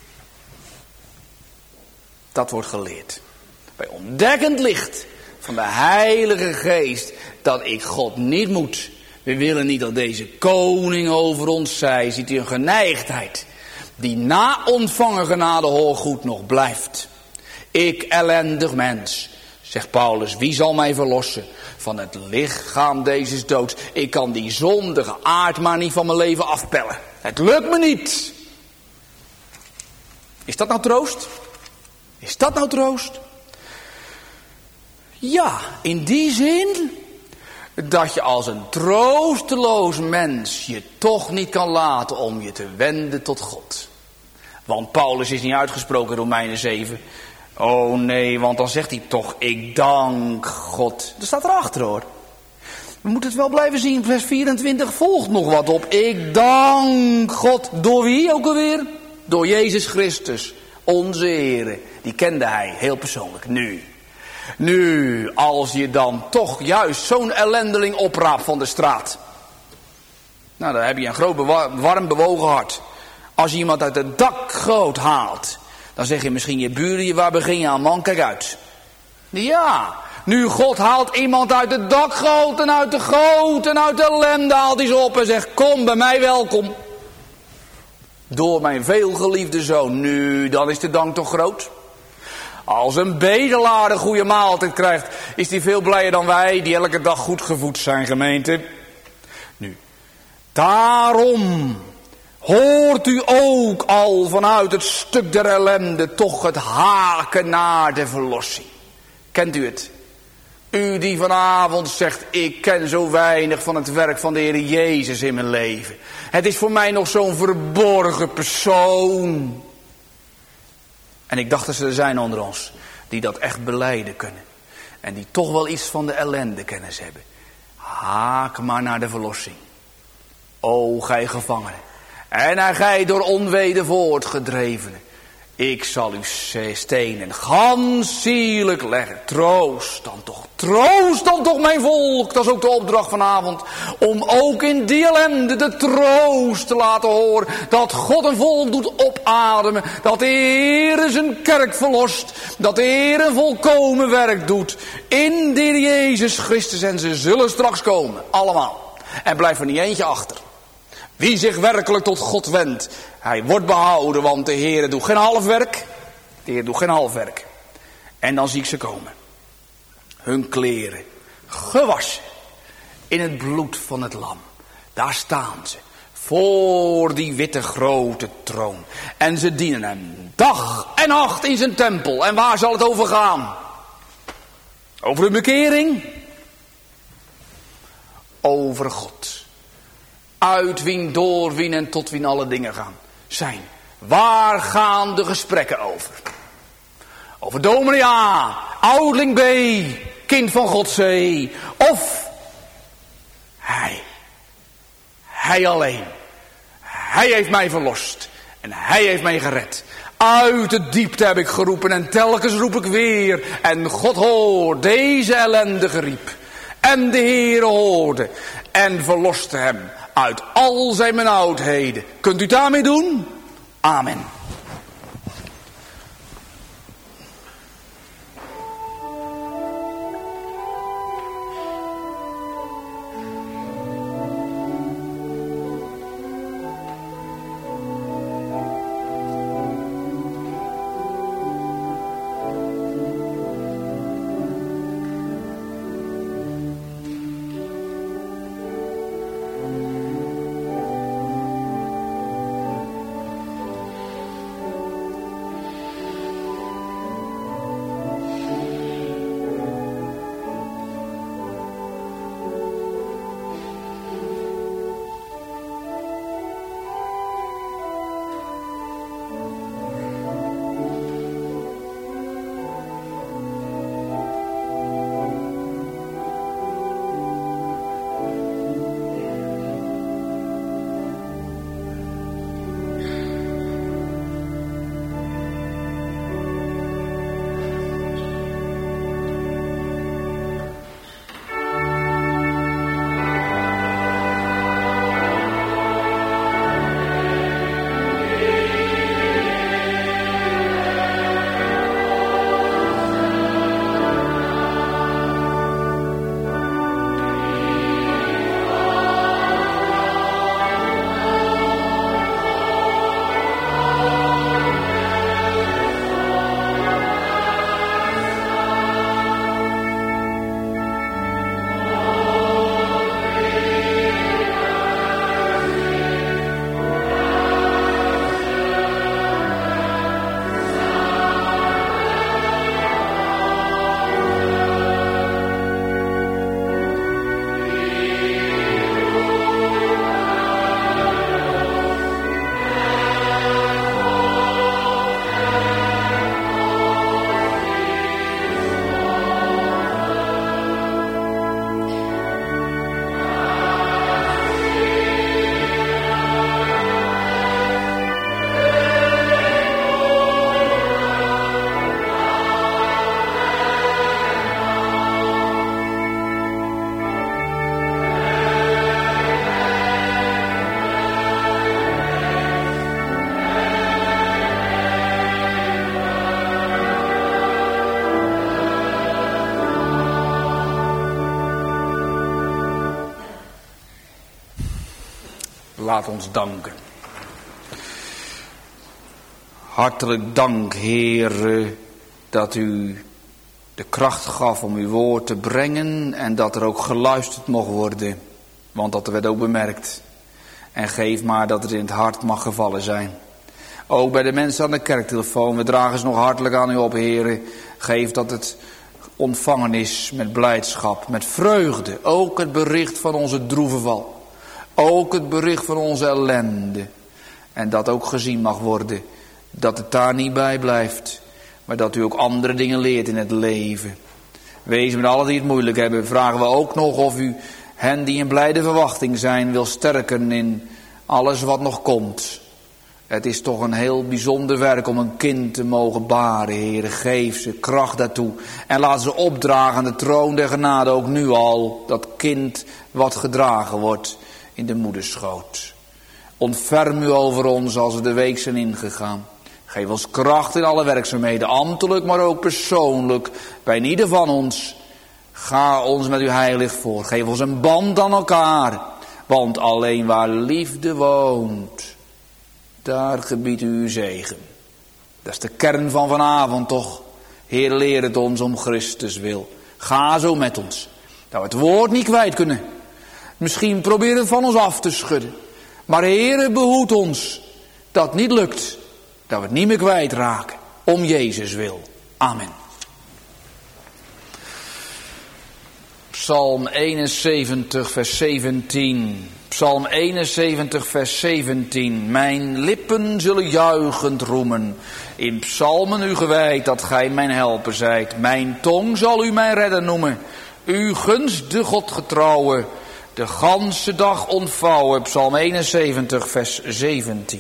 Dat wordt geleerd. Bij ontdekkend licht van de Heilige Geest. Dat ik God niet moet. We willen niet dat deze koning over ons zij. Ziet u een geneigdheid. Die na ontvangen genade hooggoed nog blijft. Ik ellendig mens. Zegt Paulus, wie zal mij verlossen van het lichaam deze doods? Ik kan die zondige aard maar niet van mijn leven afpellen. Het lukt me niet. Is dat nou troost? Is dat nou troost? Ja, in die zin dat je als een troosteloos mens je toch niet kan laten om je te wenden tot God. Want Paulus is niet uitgesproken in Romeinen zeven. Oh nee, want dan zegt hij toch, ik dank God. Dat staat erachter hoor. We moeten het wel blijven zien, vers vierentwintig volgt nog wat op. Ik dank God. Door wie ook alweer? Door Jezus Christus, onze Heere. Die kende hij heel persoonlijk. Nu, nu, als je dan toch juist zo'n ellendeling opraapt van de straat. Nou, dan heb je een groot, bewa- warm bewogen hart. Als je iemand uit het dakgoot haalt, dan zeg je misschien je buren, waar begin je aan man, kijk uit. Ja, nu God haalt iemand uit het dakgoot en uit de goot en uit de ellende haalt hij ze op en zegt, kom bij mij welkom. Door mijn veelgeliefde zoon. Nu, dan is de dank toch groot. Als een bedelaar een goede maaltijd krijgt, is hij veel blijer dan wij die elke dag goed gevoed zijn, gemeente. Nu, daarom hoort u ook al vanuit het stuk der ellende toch het haken naar de verlossing. Kent u het? U die vanavond zegt, ik ken zo weinig van het werk van de Heer Jezus in mijn leven. Het is voor mij nog zo'n verborgen persoon. En ik dacht dat ze er zijn onder ons die dat echt belijden kunnen. En die toch wel iets van de ellende kennis hebben. Haak maar naar de verlossing. O gij gevangenen. En hij gij door onweder voortgedrevenen. Ik zal u stenen gans zielig leggen. Troost dan toch. Troost dan toch mijn volk. Dat is ook de opdracht vanavond. Om ook in die ellende de troost te laten horen. Dat God een volk doet opademen. Dat de Heer zijn kerk verlost. Dat de Heer een volkomen werk doet. In de Heer Jezus Christus. En ze zullen straks komen. Allemaal. En blijft er niet eentje achter. Wie zich werkelijk tot God wendt, hij wordt behouden, want de Heer doet geen half werk. De Heer doet geen half werk. En dan zie ik ze komen. Hun kleren gewassen in het bloed van het lam. Daar staan ze voor die witte grote troon. En ze dienen hem dag en nacht in zijn tempel. En waar zal het over gaan? Over de bekering? Over God. Uit wien, door wien en tot wien alle dingen gaan zijn. Waar gaan de gesprekken over? Over dominee A, ouderling B, kind van God C. Of hij. Hij alleen. Hij heeft mij verlost. En hij heeft mij gered. Uit de diepte heb ik geroepen en telkens roep ik weer. En God hoort deze ellendige riep. En de Heere hoorde en verloste hem uit al zijn benauwdheden. Kunt u daarmee doen? Amen. Laat ons danken. Hartelijk dank, Heer, dat u de kracht gaf om uw woord te brengen en dat er ook geluisterd mocht worden. Want dat werd ook bemerkt. En geef maar dat het in het hart mag gevallen zijn. Ook bij de mensen aan de kerktelefoon, we dragen ze nog hartelijk aan u op, Heer. Geef dat het ontvangen is met blijdschap, met vreugde. Ook het bericht van onze droeve val. Ook het bericht van onze ellende. En dat ook gezien mag worden. Dat het daar niet bij blijft. Maar dat u ook andere dingen leert in het leven. Wees met allen die het moeilijk hebben. Vragen we ook nog of u hen die in blijde verwachting zijn wil sterken in alles wat nog komt. Het is toch een heel bijzonder werk om een kind te mogen baren, Heere. Geef ze kracht daartoe. En laat ze opdragen aan de troon der genade ook nu al. Dat kind wat gedragen wordt in de moederschoot. Ontferm u over ons als we de week zijn ingegaan. Geef ons kracht in alle werkzaamheden, ambtelijk maar ook persoonlijk. Bij ieder van ons. Ga ons met uw heilig voor. Geef ons een band aan elkaar. Want alleen waar liefde woont, daar gebiedt u uw zegen. Dat is de kern van vanavond toch. Heer, leer het ons om Christus wil. Ga zo met ons. Dat we het woord niet kwijt kunnen. Misschien probeer het van ons af te schudden. Maar Heer, behoed ons. Dat het niet lukt. Dat we het niet meer kwijtraken. Om Jezus wil. Amen. Psalm eenenzeventig vers zeventien. Psalm eenenzeventig vers zeventien. Mijn lippen zullen juichend roemen. In psalmen u gewijd dat gij mijn helper zijt. Mijn tong zal u mijn redder noemen. U gunst de God getrouwe. De ganse dag ontvouwen. Psalm eenenzeventig vers zeventien.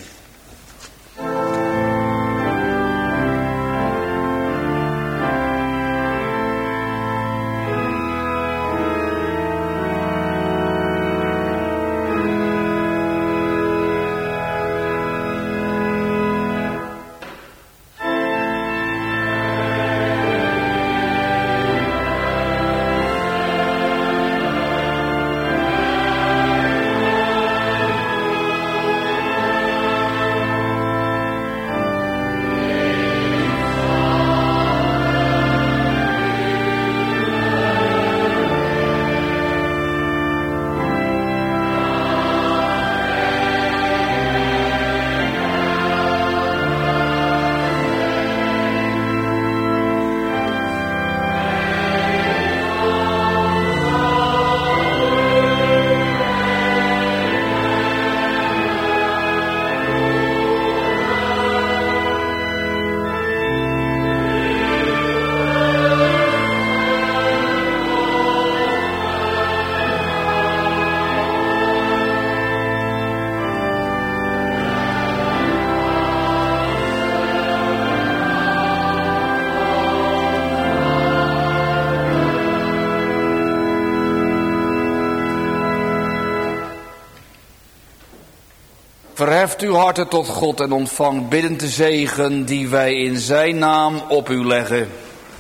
Verheft uw harten tot God en ontvang biddend de zegen die wij in zijn naam op u leggen.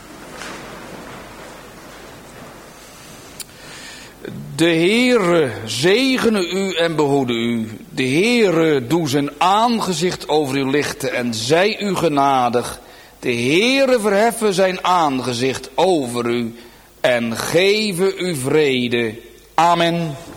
De Heere zegene u en behoede u. De Heere doe zijn aangezicht over u lichten en zij u genadig. De Heere verheffen zijn aangezicht over u en geven u vrede. Amen.